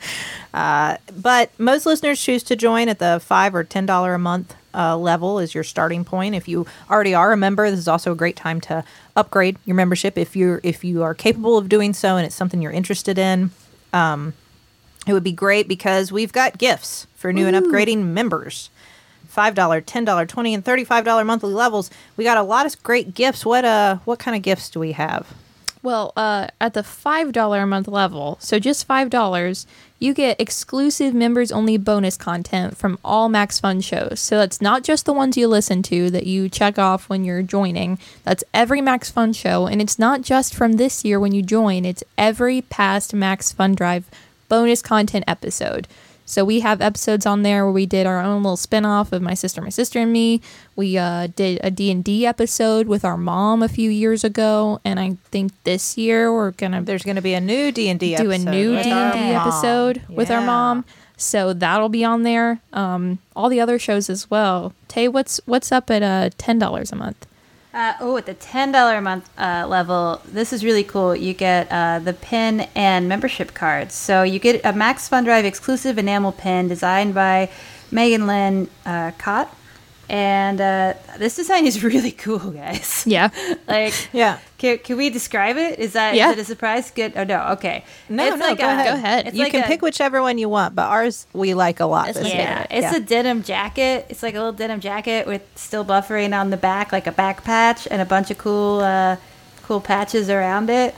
Speaker 2: But most listeners choose to join at the $5 or $10 a month level is your starting point. If you already are a member, this is also a great time to upgrade your membership if you are capable of doing so and it's something you're interested in. It would be great because we've got gifts for new and upgrading members. $5, $10, $20, and $35 monthly levels. We got a lot of great gifts. What kind of gifts do we have?
Speaker 1: Well, at the $5 a month level, so just $5, you get exclusive members-only bonus content from all Max Fun shows. So that's not just the ones you listen to that you check off when you're joining. That's every Max Fun show, and it's not just from this year when you join. It's every past Max Fun Drive bonus content episode. So we have episodes on there where we did our own little spinoff of My Sister and Me. We did a D&D episode with our mom a few years ago, and I think this year
Speaker 2: There's gonna be a new D&D
Speaker 1: do
Speaker 2: episode.
Speaker 1: a new
Speaker 2: with
Speaker 1: D&D
Speaker 2: our mom.
Speaker 1: episode with our
Speaker 2: Yeah.
Speaker 1: mom. So that'll be on there. All the other shows as well. Tay, what's up at $10 a month?
Speaker 3: At the $10 a month level, this is really cool. You get the pin and membership cards. So you get a Max Fun Drive exclusive enamel pin designed by Megan Lynn Cott. And this design is really cool, guys.
Speaker 1: Yeah.
Speaker 3: Like,
Speaker 2: Yeah.
Speaker 3: Can we describe it? Is
Speaker 1: Yeah.
Speaker 3: it a surprise? Good. Oh, no. Okay.
Speaker 2: No,
Speaker 3: It's
Speaker 2: no,
Speaker 3: like
Speaker 2: go ahead.
Speaker 1: Go ahead.
Speaker 3: It's
Speaker 2: You
Speaker 3: like
Speaker 2: can
Speaker 3: a-
Speaker 2: pick whichever one you want, but ours we like a lot.
Speaker 1: It's
Speaker 2: this
Speaker 1: my
Speaker 2: year.
Speaker 1: favorite.
Speaker 3: It's a denim jacket. It's like a little denim jacket with still buffering on the back, like a back patch, and a bunch of cool patches around it.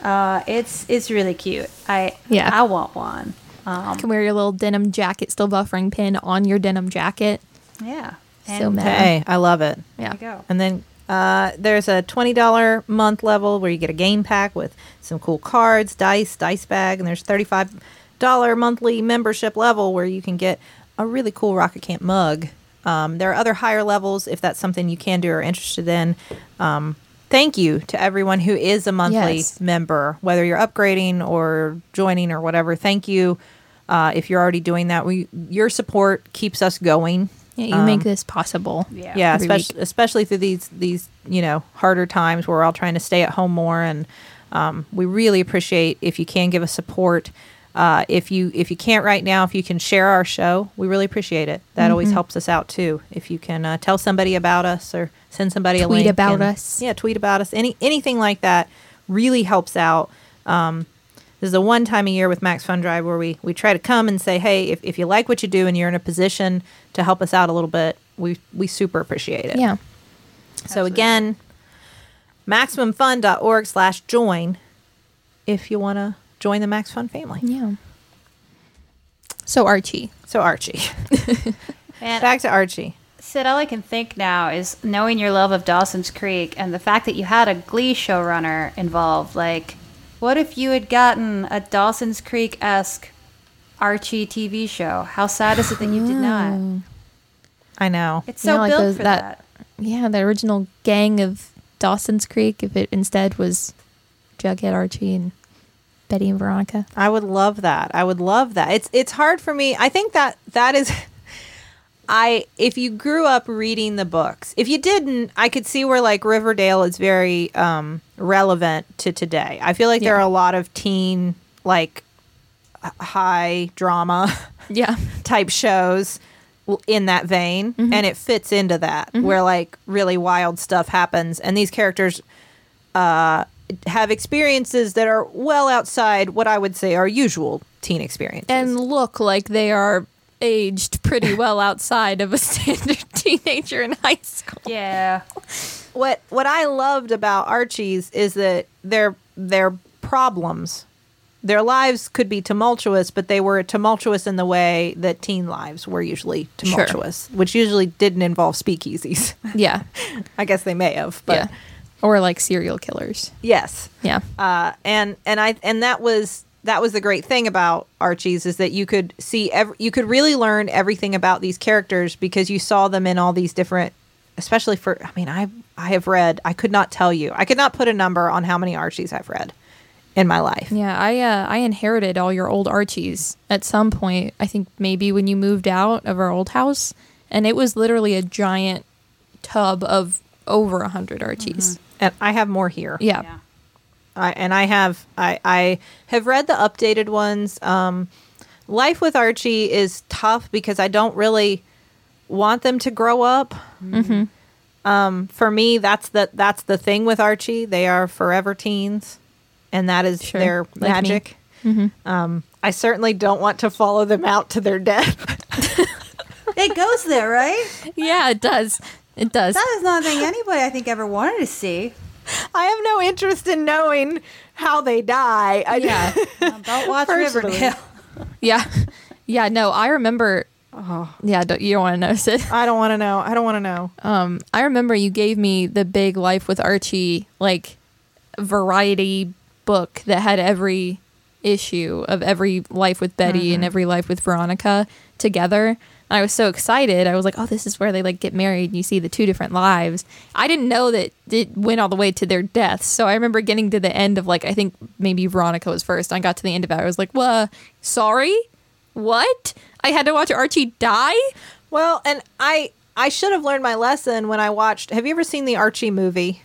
Speaker 3: It's really cute. I want one.
Speaker 1: You can wear your little denim jacket, still buffering pin on your denim jacket.
Speaker 3: Yeah.
Speaker 1: So
Speaker 3: And
Speaker 1: mad.
Speaker 2: Hey, I love it.
Speaker 1: Yeah.
Speaker 3: there you go.
Speaker 2: And then there's a $20 month level where you get a game pack with some cool cards, dice bag, and there's $35 monthly membership level where you can get a really cool Rocket Camp mug. There are other higher levels if that's something you can do or are interested in. Thank you to everyone who is a monthly
Speaker 1: Yes.
Speaker 2: member, whether you're upgrading or joining or whatever. Thank you. If you're already doing that, your support keeps us going.
Speaker 1: Yeah, you make this possible.
Speaker 2: Yeah,
Speaker 1: every week.
Speaker 2: especially through these harder times where we're all trying to stay at home more, and we really appreciate if you can give us support. If you can't right now, if you can share our show, we really appreciate it. That always helps us out too. If you can tell somebody about us or send somebody a
Speaker 1: Tweet
Speaker 2: link.
Speaker 1: about us.
Speaker 2: Yeah, tweet about us. Anything like that really helps out. This is the one time a year with Max Fun Drive where we try to come and say, hey, if you like what you do and you're in a position to help us out a little bit, we super appreciate it.
Speaker 1: Yeah.
Speaker 2: So again, MaximumFun.org/join if you want to join the Max Fun family.
Speaker 1: Yeah. So Archie.
Speaker 2: So Archie.
Speaker 3: And
Speaker 2: Back to Archie.
Speaker 3: Sid, all I can think now is knowing your love of Dawson's Creek and the fact that you had a Glee showrunner involved. Like, what if you had gotten a Dawson's Creek-esque Archie TV show? How sad is it that you did not?
Speaker 2: I know.
Speaker 3: It's so
Speaker 1: Yeah, like
Speaker 3: built
Speaker 1: those-
Speaker 3: for
Speaker 1: that-
Speaker 3: that.
Speaker 1: Yeah, the original gang of Dawson's Creek, if it instead was Jughead, Archie, and Betty and Veronica.
Speaker 2: I would love that. I would love that. It's hard for me. I think that is if you grew up reading the books. If you didn't, I could see where like Riverdale is very relevant to today. I feel like there
Speaker 1: Yeah.
Speaker 2: are a lot of teen like high drama
Speaker 1: Yeah.
Speaker 2: type shows in that vein, and it fits into that where like really wild stuff happens and these characters have experiences that are well outside what I would say are usual teen experiences.
Speaker 1: And look like they are aged pretty well outside of a standard teenager in high school.
Speaker 3: Yeah.
Speaker 2: what I loved about Archie's is that their problems, their lives could be tumultuous, but they were tumultuous in the way that teen lives were usually tumultuous, which usually didn't involve speakeasies.
Speaker 1: Yeah.
Speaker 2: I guess they may have, but
Speaker 1: Yeah. Or like serial killers.
Speaker 2: yes.
Speaker 1: Yeah.
Speaker 2: And that was the great thing about Archie's is that you could see you could really learn everything about these characters because you saw them in all these different, especially for, I mean, I have read, I could not tell you, I could not put a number on how many Archies I've read in my life.
Speaker 1: Yeah, I inherited all your old Archies at some point. I think maybe when you moved out of our old house, and it was literally a giant tub of over 100 Archies.
Speaker 2: And I have more here.
Speaker 1: Yeah.
Speaker 3: Yeah.
Speaker 2: I have read the updated ones. Life with Archie is tough because I don't really want them to grow up. For me, that's the thing with Archie. They are forever teens, and that is
Speaker 1: Sure,
Speaker 2: their
Speaker 1: like me.
Speaker 2: magic. I certainly don't want to follow them out to their death.
Speaker 3: It goes there, right?
Speaker 1: Yeah, it does. It does.
Speaker 3: That is not a thing anybody, I think, ever wanted to see.
Speaker 2: I have no interest in knowing how they die.
Speaker 1: Yeah.
Speaker 3: Don't watch
Speaker 2: Personally.
Speaker 3: Riverdale.
Speaker 1: Yeah. Yeah, no, I remember. Yeah, you don't want to notice it.
Speaker 2: I don't want to know. I don't want to know.
Speaker 1: I remember you gave me the big Life with Archie, like, variety book that had every issue of every Life with Betty and every Life with Veronica together. I was so excited. I was like, oh, this is where they like get married and you see the two different lives. I didn't know that it went all the way to their deaths. So I remember getting to the end of like, I think maybe Veronica was first. I got to the end of it. I was like, what? Sorry? What? I had to watch Archie die?
Speaker 2: Well, and I should have learned my lesson when I watched. Have you ever seen the Archie movie?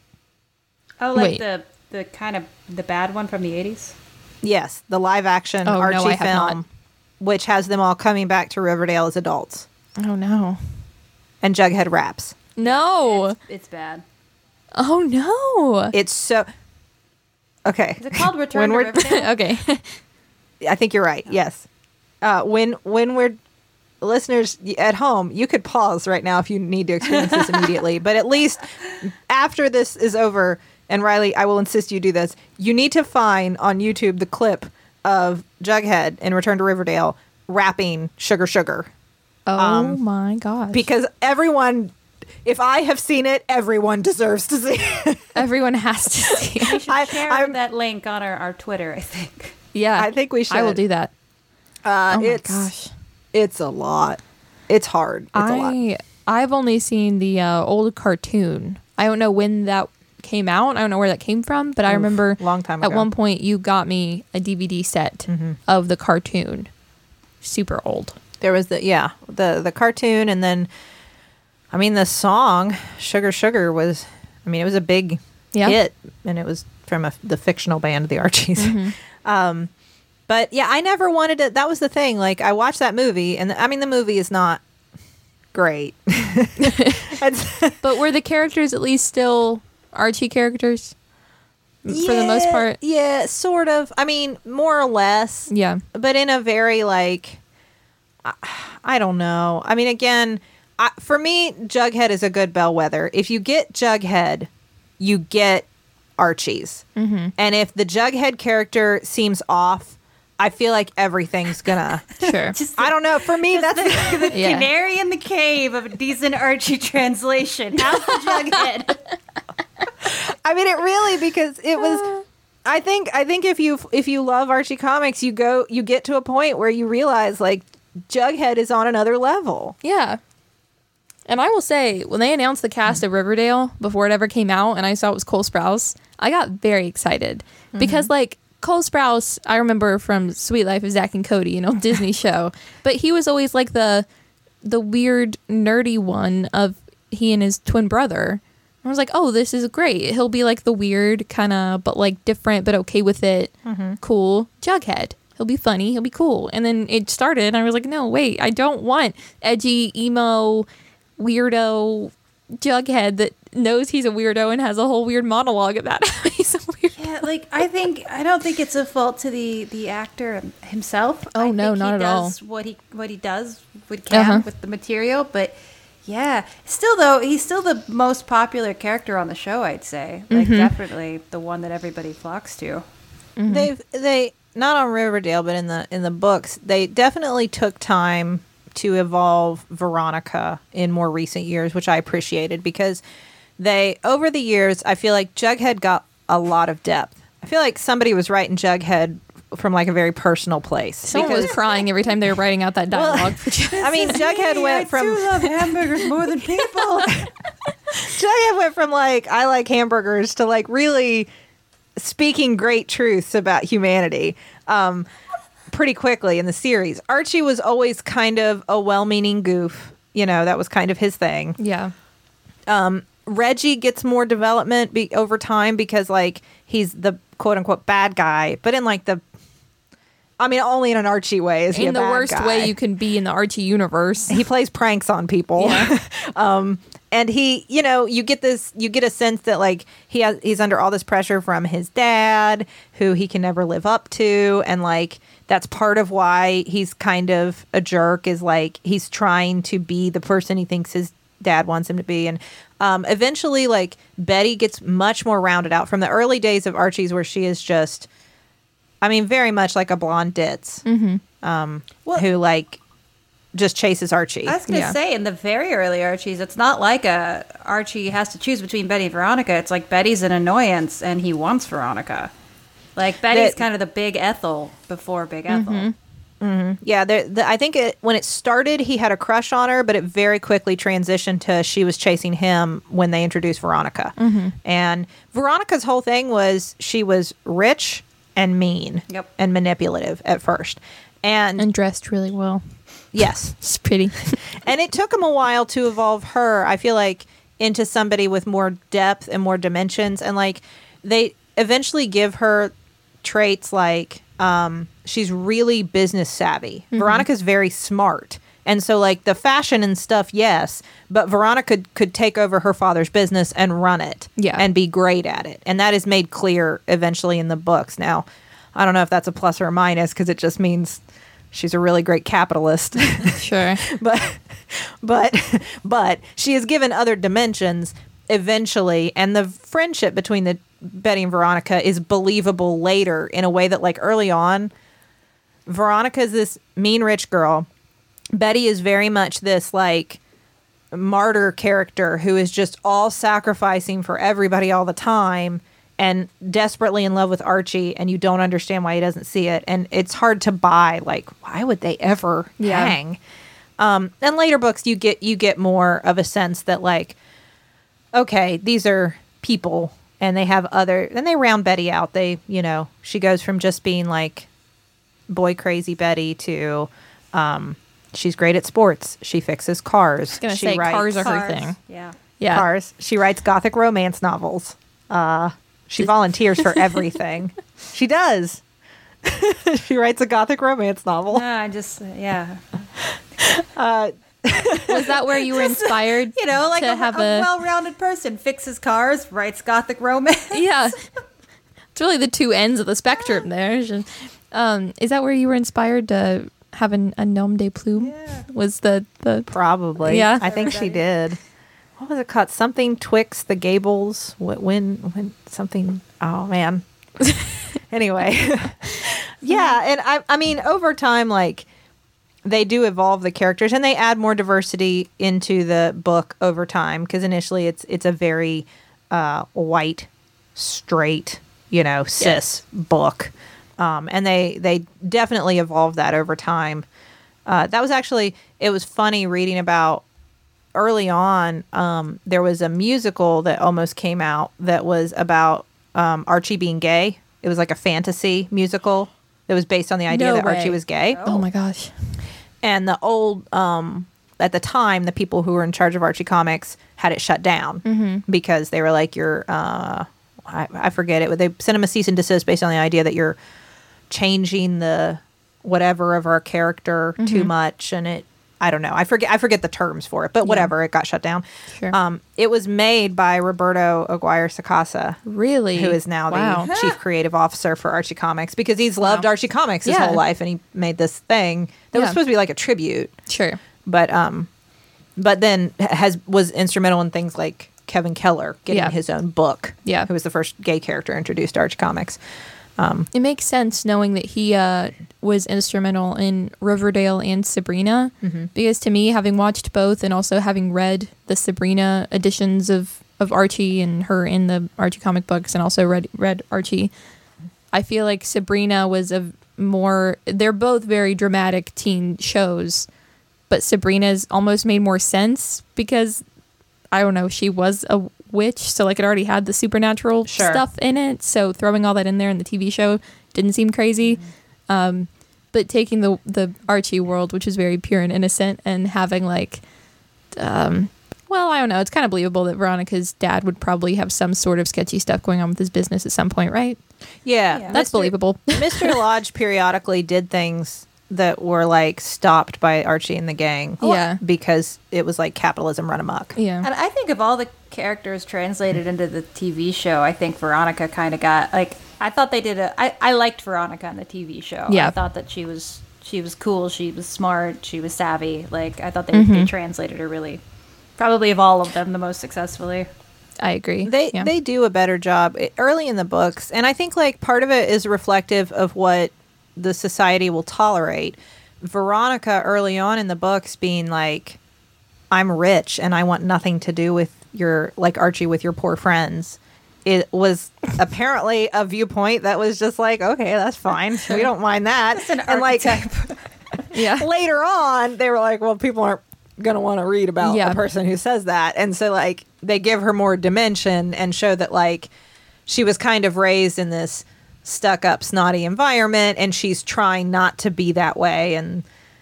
Speaker 3: Oh,
Speaker 1: Wait.
Speaker 3: like the kind of the bad one from the 80s?
Speaker 2: Yes, the live action
Speaker 1: Oh, no,
Speaker 2: Archie
Speaker 1: I have
Speaker 2: film,
Speaker 1: not.
Speaker 2: which has them all coming back to Riverdale as adults,
Speaker 1: Oh, no.
Speaker 2: and Jughead raps.
Speaker 1: No.
Speaker 3: It's bad.
Speaker 1: Oh, no.
Speaker 2: It's so okay.
Speaker 3: Is it called Return to
Speaker 2: we're-
Speaker 3: Riverdale?
Speaker 1: Okay.
Speaker 2: I think you're right. Yes. When we're listeners at home, you could pause right now if you need to experience this immediately. But at least after this is over, and Riley, I will insist you do this. You need to find on YouTube the clip of Jughead in Return to Riverdale rapping "Sugar Sugar,"
Speaker 1: Oh, my gosh.
Speaker 2: because everyone, if I have seen it, everyone deserves to see it.
Speaker 1: Everyone has to see it.
Speaker 3: We should
Speaker 2: I-
Speaker 3: share
Speaker 2: I'm-
Speaker 3: that link on our Twitter, I think.
Speaker 1: Yeah.
Speaker 2: I think we should.
Speaker 1: I will do that. Oh, my
Speaker 2: it's
Speaker 1: gosh.
Speaker 2: it's a lot. It's hard. It's a lot.
Speaker 1: I've only seen the old cartoon. I don't know when that came out. I don't know where that came from, but I remember
Speaker 2: long time
Speaker 1: at
Speaker 2: ago.
Speaker 1: one point you got me a DVD set of the cartoon. Super old.
Speaker 2: There was the cartoon, and then I mean the song "Sugar Sugar" was, I mean, it was a big
Speaker 1: Yeah.
Speaker 2: hit, and it was from the fictional band the Archies. But yeah, I never wanted to. That was the thing. Like I watched that movie, and I mean the movie is not great. It's-
Speaker 1: But were the characters at least still Archie characters? for the most part.
Speaker 2: Yeah, sort of. I mean, more or less.
Speaker 1: Yeah.
Speaker 2: But in a very, like, I don't know. I mean, again, for me, Jughead is a good bellwether. If you get Jughead, you get Archie's. Mm-hmm. And if the Jughead character seems off, I feel like everything's gonna.
Speaker 1: Sure.
Speaker 2: I don't know. For me, that's
Speaker 3: the
Speaker 1: Yeah.
Speaker 3: canary in the cave of a decent Archie translation. How's the Jughead?
Speaker 2: I mean, it really, because it was. I think if you love Archie comics, you get to a point where you realize like Jughead is on another level.
Speaker 1: Yeah. And I will say, when they announced the cast of Riverdale before it ever came out, and I saw it was Cole Sprouse, I got very excited because, like, Cole Sprouse, I remember from Sweet Life of Zack and Cody, Disney show, but he was always like the weird nerdy one of he and his twin brother. I was like, oh, this is great. He'll be like the weird kind of, but like different, but okay with it. Cool Jughead. He'll be funny. He'll be cool. And then it started, and I was like, no, wait, I don't want edgy, emo, weirdo Jughead that knows he's a weirdo and has a whole weird monologue about how he's a weirdo.
Speaker 3: Yeah, like I don't think it's a fault to the actor himself.
Speaker 1: Oh,
Speaker 3: I
Speaker 1: no,
Speaker 3: think
Speaker 1: not
Speaker 3: he
Speaker 1: at all.
Speaker 3: does what he does what can with the material, but yeah, still though he's still the most popular character on the show. I'd say, like definitely the one that everybody flocks to.
Speaker 2: They not on Riverdale, but in the books, they definitely took time to evolve Veronica in more recent years, which I appreciated because over the years, I feel like Jughead got a lot of depth. I feel like somebody was writing Jughead from like a very personal place.
Speaker 1: Someone was crying every time they were writing out that dialogue.
Speaker 2: I mean, Jughead went from
Speaker 3: love hamburgers more than people.
Speaker 2: Jughead went from like I like hamburgers to like really speaking great truths about humanity. Pretty quickly in the series. Archie was always kind of a well-meaning goof. That was kind of his thing.
Speaker 1: Yeah.
Speaker 2: Reggie gets more development over time because, like, he's the quote-unquote bad guy. But in, like, only in an Archie way is he a
Speaker 1: In the
Speaker 2: bad
Speaker 1: worst
Speaker 2: guy.
Speaker 1: way you can be in the Archie universe.
Speaker 2: He plays pranks on people.
Speaker 1: Yeah.
Speaker 2: And he, you get a sense that like he's under all this pressure from his dad, who he can never live up to, and like that's part of why he's kind of a jerk. Is like he's trying to be the person he thinks his dad wants him to be, and eventually, like Betty gets much more rounded out from the early days of Archie's, where she is just, very much like a blonde ditz, who like just chases Archie.
Speaker 3: I was going to say, in the very early Archies, it's not like Archie has to choose between Betty and Veronica. It's like Betty's an annoyance, and he wants Veronica. Like, Betty's kind of the big Ethel before Big Ethel.
Speaker 2: Yeah, I think when it started, he had a crush on her, but it very quickly transitioned to she was chasing him when they introduced Veronica. And Veronica's whole thing was she was rich and mean and manipulative at first. And
Speaker 1: dressed really well.
Speaker 2: Yes.
Speaker 1: It's pretty.
Speaker 2: And it took him a while to evolve her, I feel like, into somebody with more depth and more dimensions. And, like, they eventually give her traits like she's really business savvy. Veronica's very smart. And so, like, the fashion and stuff, yes, but Veronica could take over her father's business and run it and be great at it. And that is made clear eventually in the books. Now, I don't know if that's a plus or a minus because it just means she's a really great capitalist.
Speaker 1: Sure.
Speaker 2: But she is given other dimensions eventually, and the friendship between the Betty and Veronica is believable later in a way that, like, early on, Veronica is this mean rich girl. Betty is very much this, like, martyr character who is just all sacrificing for everybody all the time and desperately in love with Archie, and you don't understand why he doesn't see it. And it's hard to buy, like, why would they ever hang? And later books, you get more of a sense that, like, okay, these are people, and they have then they round Betty out. They, she goes from just being, like, boy crazy Betty to, she's great at sports. She fixes cars.
Speaker 1: I was going to say, cars are her thing.
Speaker 3: Yeah.
Speaker 2: Cars. She writes gothic romance novels. She volunteers for everything. She does. She writes a gothic romance novel.
Speaker 3: No, I just,
Speaker 1: Was that where you were inspired
Speaker 3: like
Speaker 1: to
Speaker 3: a
Speaker 1: have
Speaker 3: well-rounded person fixes cars, writes gothic romance.
Speaker 1: Yeah. It's really the two ends of the spectrum there. Is that where you were inspired to have a nom de plume?
Speaker 2: Yeah.
Speaker 1: Was the
Speaker 2: Probably.
Speaker 1: Yeah.
Speaker 2: I think she did. What was it called? Something twixt the gables. When something. Oh man. Anyway. Yeah, and I mean, over time, like, they do evolve the characters and they add more diversity into the book over time, because initially it's a very white, straight, cis book, and they definitely evolved that over time. That was actually, it was funny reading about early on. There was a musical that almost came out that was about Archie being gay. It was like a fantasy musical that was based on the idea
Speaker 1: No
Speaker 2: that
Speaker 1: way.
Speaker 2: Archie was gay.
Speaker 1: Oh my gosh.
Speaker 2: And the old, at the time, the people who were in charge of Archie Comics had it shut down because they were like, I forget it. They sent him a cease and desist based on the idea that you're changing the whatever of our character too much. And I don't know. I forget the terms for it, but whatever. It got shut down.
Speaker 1: Sure.
Speaker 2: It was made by Roberto Aguirre Sacasa,
Speaker 1: Really?
Speaker 2: who is now
Speaker 1: Wow.
Speaker 2: the chief creative officer for Archie Comics, because he's loved Archie Comics his
Speaker 1: Yeah.
Speaker 2: whole life, and he made this thing that was
Speaker 1: Yeah.
Speaker 2: supposed to be like a tribute,
Speaker 1: Sure.
Speaker 2: but then was instrumental in things like Kevin Keller getting
Speaker 1: Yeah.
Speaker 2: his own book.
Speaker 1: Yeah.
Speaker 2: Who was the first gay character introduced to Archie Comics.
Speaker 1: It makes sense knowing that he was instrumental in Riverdale and Sabrina, because to me, having watched both and also having read the Sabrina editions of Archie and her in the Archie comic books, and also read Archie, I feel like Sabrina was they're both very dramatic teen shows, but Sabrina's almost made more sense because, I don't know, she was a witch, so like it already had the supernatural
Speaker 2: Sure.
Speaker 1: stuff in it, so throwing all that in there in the TV show didn't seem crazy. But taking the Archie world, which is very pure and innocent, and having like well, I don't know, it's kind of believable that Veronica's dad would probably have some sort of sketchy stuff going on with his business at some point, right?
Speaker 2: Yeah.
Speaker 1: That's believable.
Speaker 2: Mr. Lodge periodically did things that were like stopped by Archie and the gang.
Speaker 1: Yeah.
Speaker 2: Because it was like capitalism run amok.
Speaker 1: Yeah.
Speaker 3: And I think of all the characters translated into the TV show, I think Veronica kind of got, like, I thought they did I liked Veronica on the TV show.
Speaker 1: Yeah.
Speaker 3: I thought that she was cool, she was smart, she was savvy. Like, I thought they translated her really, probably of all of them, the most successfully.
Speaker 1: I agree.
Speaker 2: They do a better job early in the books, and I think like part of it is reflective of what the society will tolerate. Veronica early on in the books being like, I'm rich and I want nothing to do with your, like Archie, with your poor friends. It was apparently a viewpoint that was just like, okay, that's fine. We don't mind that.
Speaker 3: It's an
Speaker 2: and
Speaker 3: archetype.
Speaker 1: Yeah.
Speaker 2: later on, they were like, well, people aren't going to want to read about
Speaker 1: Yeah.
Speaker 2: a person who says that. And so, like, they give her more dimension and show that, like, she was kind of raised in this stuck up, snotty environment, and she's trying not to be that way. And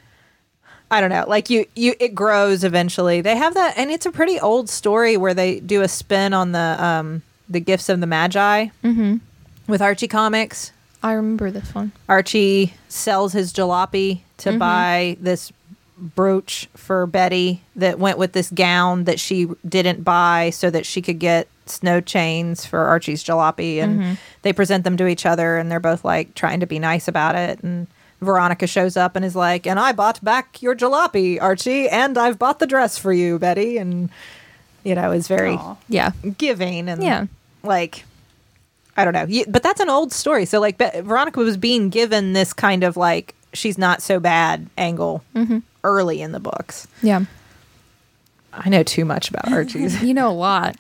Speaker 2: I don't know, like, it grows eventually. They have that, and it's a pretty old story where they do a spin on the Gifts of the Magi with Archie Comics.
Speaker 1: I remember this one.
Speaker 2: Archie sells his jalopy to buy this brooch for Betty that went with this gown that she didn't buy so that she could get snow chains for Archie's jalopy. And they present them to each other, and they're both like trying to be nice about it. And Veronica shows up and is like, and I bought back your jalopy, Archie, and I've bought the dress for you, Betty. And, is very
Speaker 3: Aw.
Speaker 1: Yeah.
Speaker 2: giving and
Speaker 1: Yeah.
Speaker 2: like, I don't know. But that's an old story. So like Veronica was being given this kind of like, she's not so bad angle early in the books.
Speaker 1: Yeah.
Speaker 2: I know too much about Archie's.
Speaker 1: You know a lot.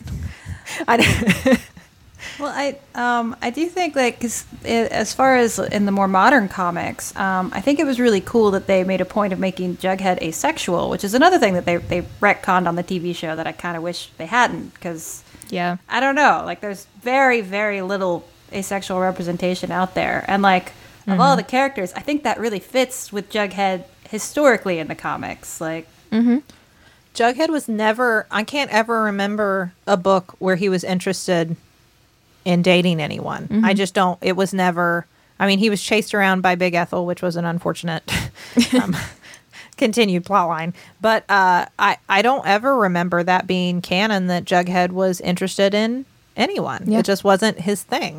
Speaker 3: Well, I do think that, because as far as in the more modern comics, I think it was really cool that they made a point of making Jughead asexual, which is another thing that they retconned on the TV show that I kind of wish they hadn't, because
Speaker 1: Yeah.
Speaker 3: I don't know, like, there's very, very little asexual representation out there, and like, of all the characters, I think that really fits with Jughead historically in the comics. Like,
Speaker 2: Jughead was never, I can't ever remember a book where he was interested in dating anyone. I just don't, it was never, I mean, he was chased around by Big Ethel, which was an unfortunate continued plotline. But I don't ever remember that being canon, that Jughead was interested in anyone.
Speaker 1: Yeah.
Speaker 2: It just wasn't his thing.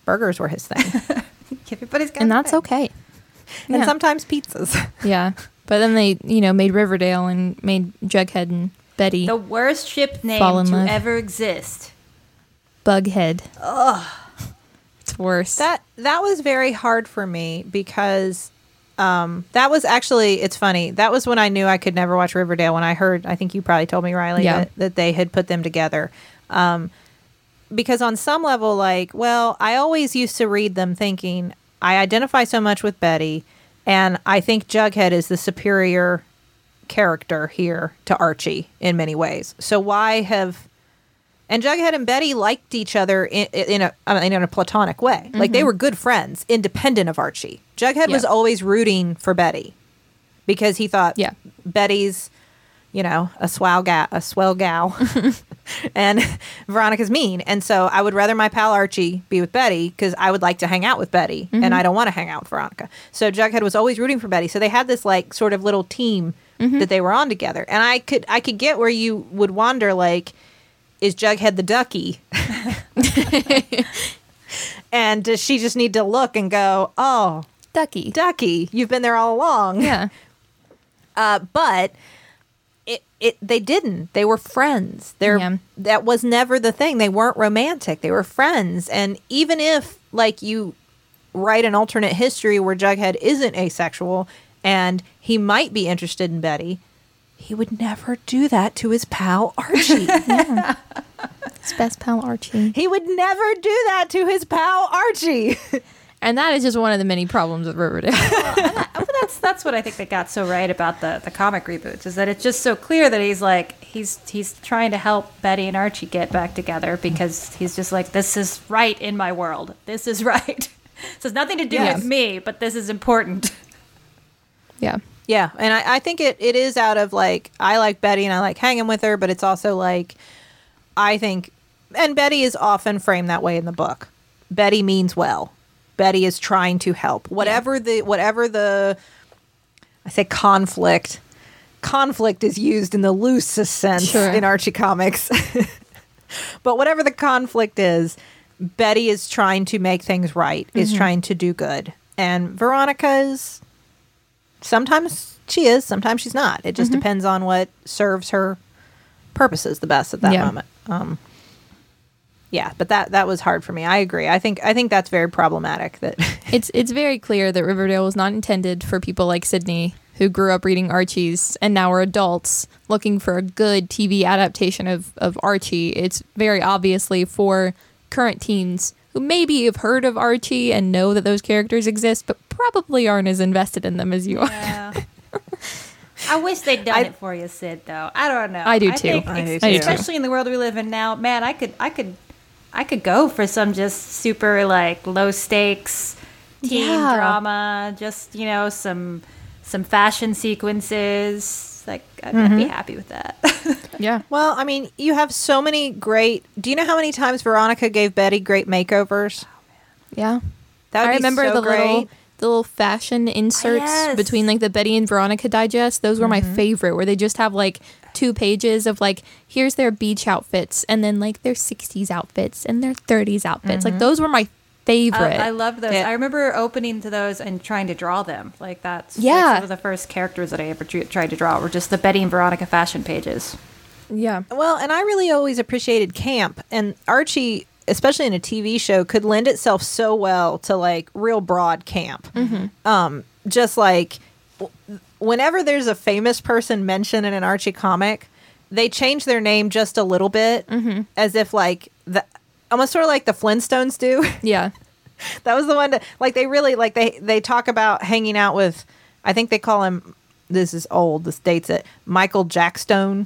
Speaker 2: burgers were his thing.
Speaker 3: Everybody's got
Speaker 1: And
Speaker 3: a
Speaker 1: that's
Speaker 3: thing.
Speaker 1: okay.
Speaker 2: And
Speaker 1: Yeah.
Speaker 2: sometimes pizzas.
Speaker 1: Yeah. But then they, made Riverdale and made Jughead and Betty
Speaker 3: The worst ship name
Speaker 1: Fall in
Speaker 3: to
Speaker 1: love.
Speaker 3: ever exist.
Speaker 1: Bughead. Ugh. It's worse.
Speaker 2: That was very hard for me because that was actually, it's funny. That was when I knew I could never watch Riverdale, when I heard, I think you probably told me, Riley,
Speaker 1: Yeah.
Speaker 2: that they had put them together. Because on some level, like, well, I always used to read them thinking, I identify so much with Betty, and I think Jughead is the superior character here to Archie in many ways. So why have... And Jughead and Betty liked each other in a platonic way. Like, they were good friends, independent of Archie. Jughead was
Speaker 1: Yeah.
Speaker 2: always rooting for Betty because he thought
Speaker 1: Yeah.
Speaker 2: Betty's, a swell gal, and Veronica's mean. And so I would rather my pal Archie be with Betty because I would like to hang out with Betty, and I don't want to hang out with Veronica. So Jughead was always rooting for Betty. So they had this like sort of little team that they were on together. And I could get where you would wonder, like, is Jughead the ducky? And does she just need to look and go, oh,
Speaker 1: Ducky.
Speaker 2: ducky, you've been there all along?
Speaker 1: Yeah.
Speaker 2: But they didn't. They were friends.
Speaker 1: Yeah.
Speaker 2: That was never the thing. They weren't romantic. They were friends. And even if, like, you write an alternate history where Jughead isn't asexual and he might be interested in Betty, he would never do that to his pal Archie.
Speaker 1: His best pal Archie.
Speaker 2: He would never do that to his pal Archie.
Speaker 1: And that is just one of the many problems with Riverdale.
Speaker 3: But that's what I think that got so right about the comic reboots, is that it's just so clear that he's trying to help Betty and Archie get back together because he's just like, this is right in my world. This is right. So it's nothing to do
Speaker 1: Yeah.
Speaker 3: with me, but this is important.
Speaker 1: Yeah.
Speaker 2: Yeah, and I think it is out of, like, I like Betty and I like hanging with her, but it's also like, I think, and Betty is often framed that way in the book. Betty means well. Betty is trying to help. Whatever the I say conflict is used in the loosest sense
Speaker 1: Sure.
Speaker 2: in Archie comics. But whatever the conflict is, Betty is trying to make things right, is trying to do good. And Veronica is, sometimes she is, sometimes she's not. It just depends on what serves her purposes the best at that
Speaker 1: Yeah.
Speaker 2: moment. Yeah, but that was hard for me. I agree. I think that's very problematic. That
Speaker 1: It's very clear that Riverdale was not intended for people like Sydney, who grew up reading Archies and now are adults looking for a good TV adaptation of Archie. It's very obviously for current teens who maybe have heard of Archie and know that those characters exist, but probably aren't as invested in them as you are.
Speaker 3: Yeah. I wish they'd done it for you, Sid, though. I don't know.
Speaker 1: I do too.
Speaker 3: think
Speaker 2: I do
Speaker 3: ex-
Speaker 2: too.
Speaker 3: Especially in the world we live in now, man, I could go for some just super, like, low stakes teen
Speaker 1: Yeah.
Speaker 3: drama, just, some fashion sequences. Like, I'd be happy with that.
Speaker 1: Yeah.
Speaker 2: well, I mean, you have so many great. Do you know how many times Veronica gave Betty great makeovers?
Speaker 1: Yeah.
Speaker 2: That would
Speaker 1: I
Speaker 2: be
Speaker 1: remember
Speaker 2: so
Speaker 1: the
Speaker 2: great.
Speaker 1: little fashion inserts
Speaker 3: Yes.
Speaker 1: between like the Betty and Veronica digest. Those were my favorite, where they just have like 2 pages of like, here's their beach outfits and then like their 60s outfits and their 30s outfits. Like those were my favorite.
Speaker 3: I love those.
Speaker 2: Yeah.
Speaker 3: I remember opening to those and trying to draw them. Like, that's
Speaker 1: Yeah.
Speaker 3: some of the first characters that I ever tried to draw were just the Betty and Veronica fashion pages.
Speaker 1: yeah.
Speaker 2: Well, and I really always appreciated camp, and Archie, especially in a TV show, could lend itself so well to like real broad camp. Just like whenever there's a famous person mentioned in an Archie comic, they change their name just a little bit, as if like almost sort of like the Flintstones do.
Speaker 1: Yeah.
Speaker 2: That was the one that, like, they really, like, they talk about hanging out with, I think they call him, this is old, this dates it, Michael Jackstone.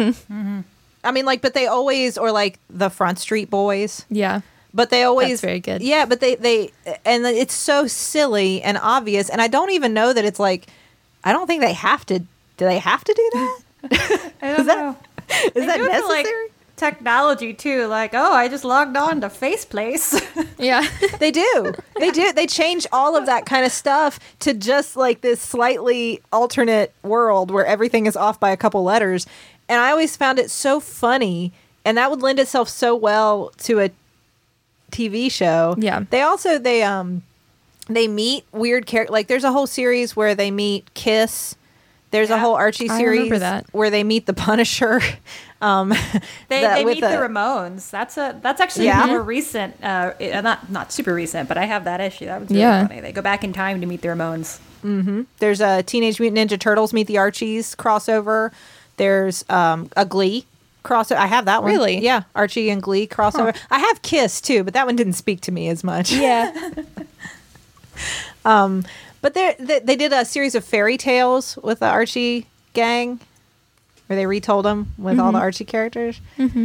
Speaker 2: I mean, like, but they always, or like the Front Street Boys,
Speaker 1: Yeah.
Speaker 2: but they always,
Speaker 1: That's very good.
Speaker 2: Yeah, but they, and it's so silly and obvious, and I don't even know that it's like, I don't think they have to, do they have to do that?
Speaker 3: I don't know.
Speaker 2: Is that
Speaker 3: do it for, like,
Speaker 2: necessary?
Speaker 3: technology too, like, oh, I just logged on to Faceplace.
Speaker 1: Yeah.
Speaker 2: They do. They change all of that kind of stuff to just like this slightly alternate world where everything is off by a couple letters. And I always found it so funny, and that would lend itself so well to a TV show.
Speaker 1: Yeah.
Speaker 2: They meet weird characters. Like there's a whole series where they meet Kiss. There's a whole Archie
Speaker 1: I
Speaker 2: series
Speaker 1: remember that.
Speaker 2: where they meet the Punisher.
Speaker 3: They meet the Ramones. That's actually
Speaker 2: Yeah.
Speaker 3: more recent. Not super recent, but I have that issue. That was really
Speaker 1: Yeah.
Speaker 3: funny. They go back in time to meet the Ramones.
Speaker 2: There's a Teenage Mutant Ninja Turtles Meet the Archies crossover. There's a Glee crossover. I have that one.
Speaker 1: Really?
Speaker 2: Yeah, Archie and Glee crossover. I have Kiss too, but that one didn't speak to me as much.
Speaker 1: Yeah.
Speaker 2: But they did a series of fairy tales with the Archie gang, where they retold them with all the Archie characters.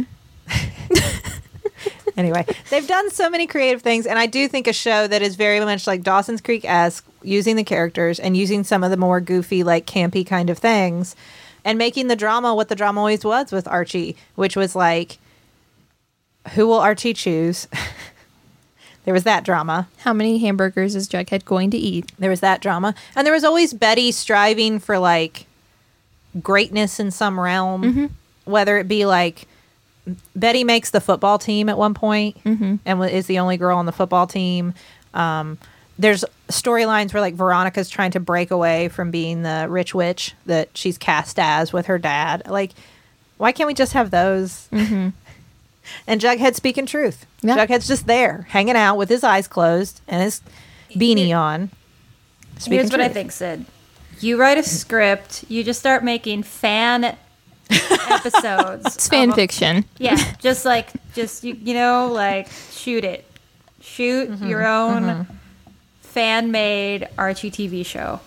Speaker 2: Anyway, they've done so many creative things, and I do think a show that is very much like Dawson's Creek-esque, using the characters and using some of the more goofy, like campy kind of things, and making the drama what the drama always was with Archie, which was like, who will Archie choose? There was that drama.
Speaker 1: How many hamburgers is Jughead going to eat?
Speaker 2: There was that drama. And there was always Betty striving for like greatness in some realm, whether it be like Betty makes the football team at one point and is the only girl on the football team. There's storylines where like Veronica's trying to break away from being the rich witch that she's cast as with her dad. Like, why can't we just have those? And Jughead speaking truth.
Speaker 1: Yeah.
Speaker 2: Jughead's just there, hanging out with his eyes closed and his beanie on.
Speaker 3: Here's what I think, Sid. You write a script. You just start making fan episodes.
Speaker 1: It's fan fiction.
Speaker 3: Yeah, just you know, like shoot it. Shoot your own fan-made Archie TV show.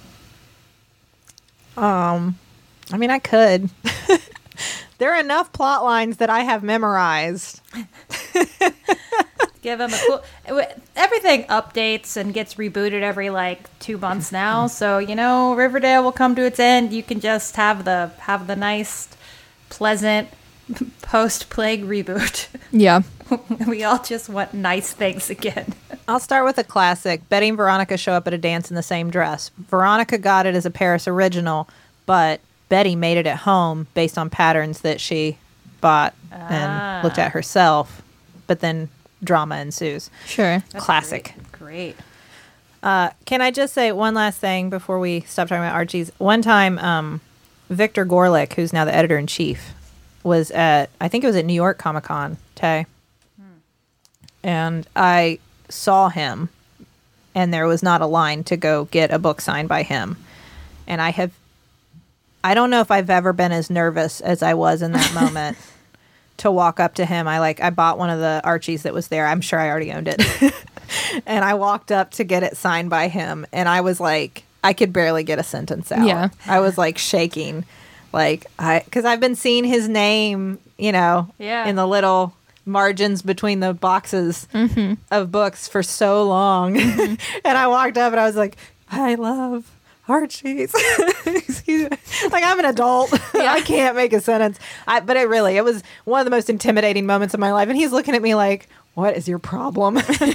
Speaker 2: I mean, I could. There are enough plot lines that I have memorized.
Speaker 3: Give them a cool. Everything updates and gets rebooted every like 2 months now. So you know, Riverdale will come to its end. You can just have the nice, pleasant post-plague reboot.
Speaker 1: Yeah.
Speaker 3: We all just want nice things again.
Speaker 2: I'll start with a classic. Betty and Veronica show up at a dance in the same dress. Veronica got it as a Paris original, but Betty made it at home based on patterns that she bought and looked at herself. But then drama ensues.
Speaker 1: Sure.
Speaker 3: That's
Speaker 2: Classic.
Speaker 3: Great.
Speaker 2: Can I just say one last thing before we stop talking about Archie's? One time, Victor Gorlick, who's now the editor-in-chief, was at, I think it was at New York Comic Con, Tay. And I saw him, and there was not a line to go get a book signed by him. And I don't know if I've ever been as nervous as I was in that moment to walk up to him. I bought one of the Archies that was there. I'm sure I already owned it. And I walked up to get it signed by him, and I was like, I could barely get a sentence out.
Speaker 1: Yeah.
Speaker 2: I was like shaking, because I've been seeing his name, you know, in the little margins between the boxes of books for so long. And I walked up and I was like, I love Archie's. Like, I'm an adult. I can't make a sentence. But it was one of the most intimidating moments of my life. And he's looking at me like, what is your problem?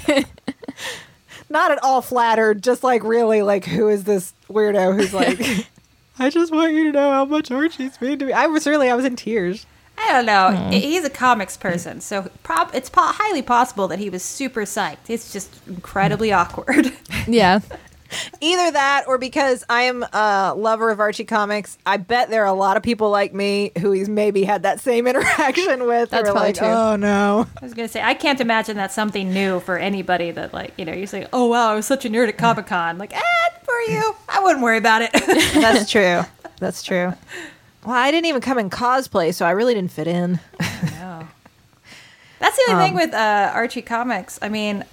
Speaker 2: Not at all flattered, just like, really, like, who is this weirdo who's like, I just want you to know how much Archie's mean to me. I was in tears.
Speaker 3: I don't know. He's a comics person, so it's highly possible that he was super psyched. It's just incredibly awkward.
Speaker 1: Yeah.
Speaker 2: Either that, or because I am a lover of Archie comics, I bet there are a lot of people like me who he's maybe had that same interaction with.
Speaker 1: That's probably
Speaker 2: like,
Speaker 1: true.
Speaker 2: Oh no.
Speaker 3: I was gonna say, I can't imagine that's something new for anybody that, like, you know, you say, oh wow, I was such a nerd at Comic Con. Like, for you, I wouldn't worry about it.
Speaker 2: That's true. That's true. Well, I didn't even come in cosplay, so I really didn't fit in.
Speaker 3: No. That's the only thing with Archie comics. I mean,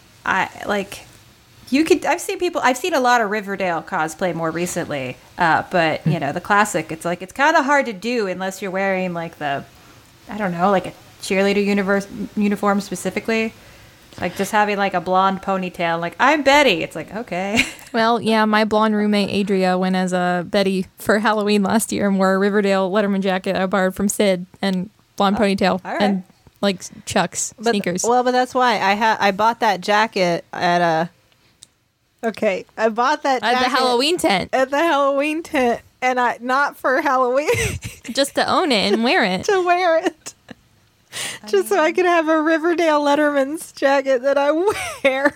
Speaker 3: I've seen a lot of Riverdale cosplay more recently, but you know, the classic, it's kind of hard to do unless you're wearing like a cheerleader uniform specifically, like just having like a blonde ponytail, like I'm Betty. It's like, okay.
Speaker 1: Well, yeah, my blonde roommate Adria went as a Betty for Halloween last year and wore a Riverdale Letterman jacket I borrowed from Sid and blonde ponytail
Speaker 3: all right.
Speaker 1: and like Chuck's sneakers.
Speaker 2: But that's why I bought that jacket at a. Okay, I bought that jacket
Speaker 1: At the Halloween tent.
Speaker 2: At the Halloween tent, and not for Halloween.
Speaker 1: Just to own it and wear it.
Speaker 2: To wear it. Just so I could have a Riverdale Letterman's jacket that I wear.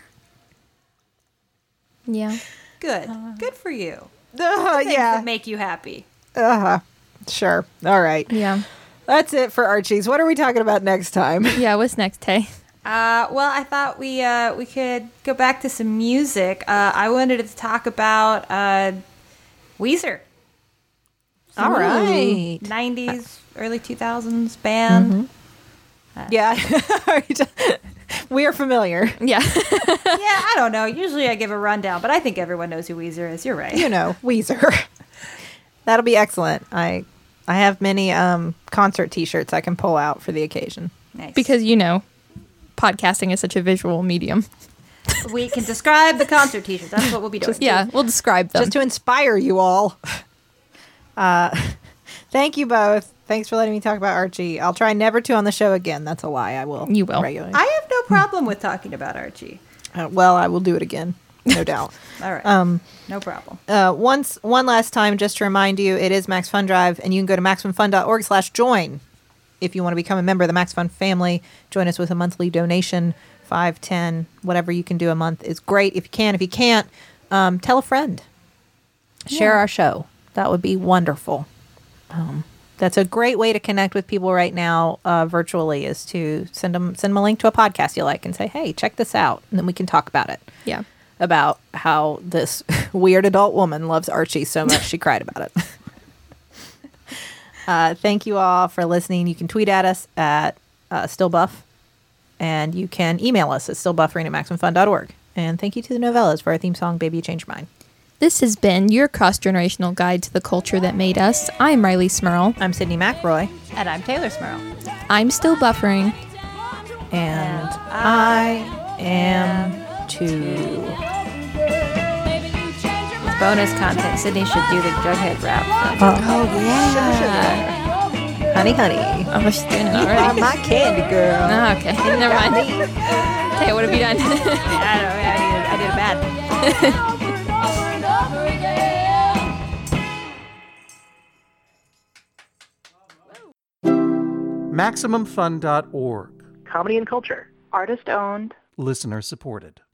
Speaker 1: Yeah.
Speaker 3: Good. Good for you. Things
Speaker 2: Yeah.
Speaker 3: that make you happy.
Speaker 2: Sure. All right.
Speaker 1: Yeah.
Speaker 2: That's it for Archie's. What are we talking about next time?
Speaker 1: Yeah. What's next, Tay?
Speaker 3: Well, I thought we could go back to some music. I wanted to talk about Weezer.
Speaker 2: All right.
Speaker 3: 90s, early 2000s band.
Speaker 2: Yeah. We are familiar.
Speaker 1: Yeah.
Speaker 3: Yeah, I don't know. Usually I give a rundown, but I think everyone knows who Weezer is. You're right.
Speaker 2: You know, Weezer. That'll be excellent. I have many concert T-shirts I can pull out for the occasion.
Speaker 3: Nice.
Speaker 1: Because, you know, podcasting is such a visual medium.
Speaker 3: we can describe the concert t-shirts. That's what we'll be doing.
Speaker 1: Yeah, we'll describe them.
Speaker 2: Just to inspire you all. Thank you both. Thanks for letting me talk about Archie. I'll try never to on the show again. That's a lie. I will.
Speaker 1: You will.
Speaker 2: Regularly.
Speaker 3: I have no problem with talking about Archie.
Speaker 2: Well, I will do it again. No doubt.
Speaker 3: All right. No problem.
Speaker 2: One last time, just to remind you, it is Max Fun Drive, and you can go to maximumfun.org/join if you want to become a member of the Max Fun family. Join us with a monthly donation, 5, 10, whatever you can do a month is great. If you can, if you can't, tell a friend. Share our show. That would be wonderful. That's a great way to connect with people right now virtually, is to send them a link to a podcast you like and say, hey, check this out. And then we can talk about it.
Speaker 1: Yeah.
Speaker 2: About how this weird adult woman loves Archie so much she cried about it. Thank you all for listening. You can tweet at us at stillbuff, and you can email us at stillbuffering@maximumfun.org. And thank you to the Novellas for our theme song, Baby You Changed Mine.
Speaker 1: This has been your cross-generational guide to the culture that made us. I'm Riley Smurl.
Speaker 2: I'm Sydney McRoy.
Speaker 3: And I'm Taylor Smurl.
Speaker 1: I'm still buffering.
Speaker 2: And I am too.
Speaker 3: With bonus content, Sydney should do the Jughead rap.
Speaker 1: Yeah.
Speaker 2: Honey, honey.
Speaker 1: Oh, she's doing it
Speaker 2: You are
Speaker 1: already.
Speaker 2: my candy girl.
Speaker 1: Oh, okay. Never mind. Hey, what have you done?
Speaker 3: I don't know. I did it bad.
Speaker 4: MaximumFun.org.
Speaker 5: Comedy and culture.
Speaker 6: Artist owned.
Speaker 4: Listener supported.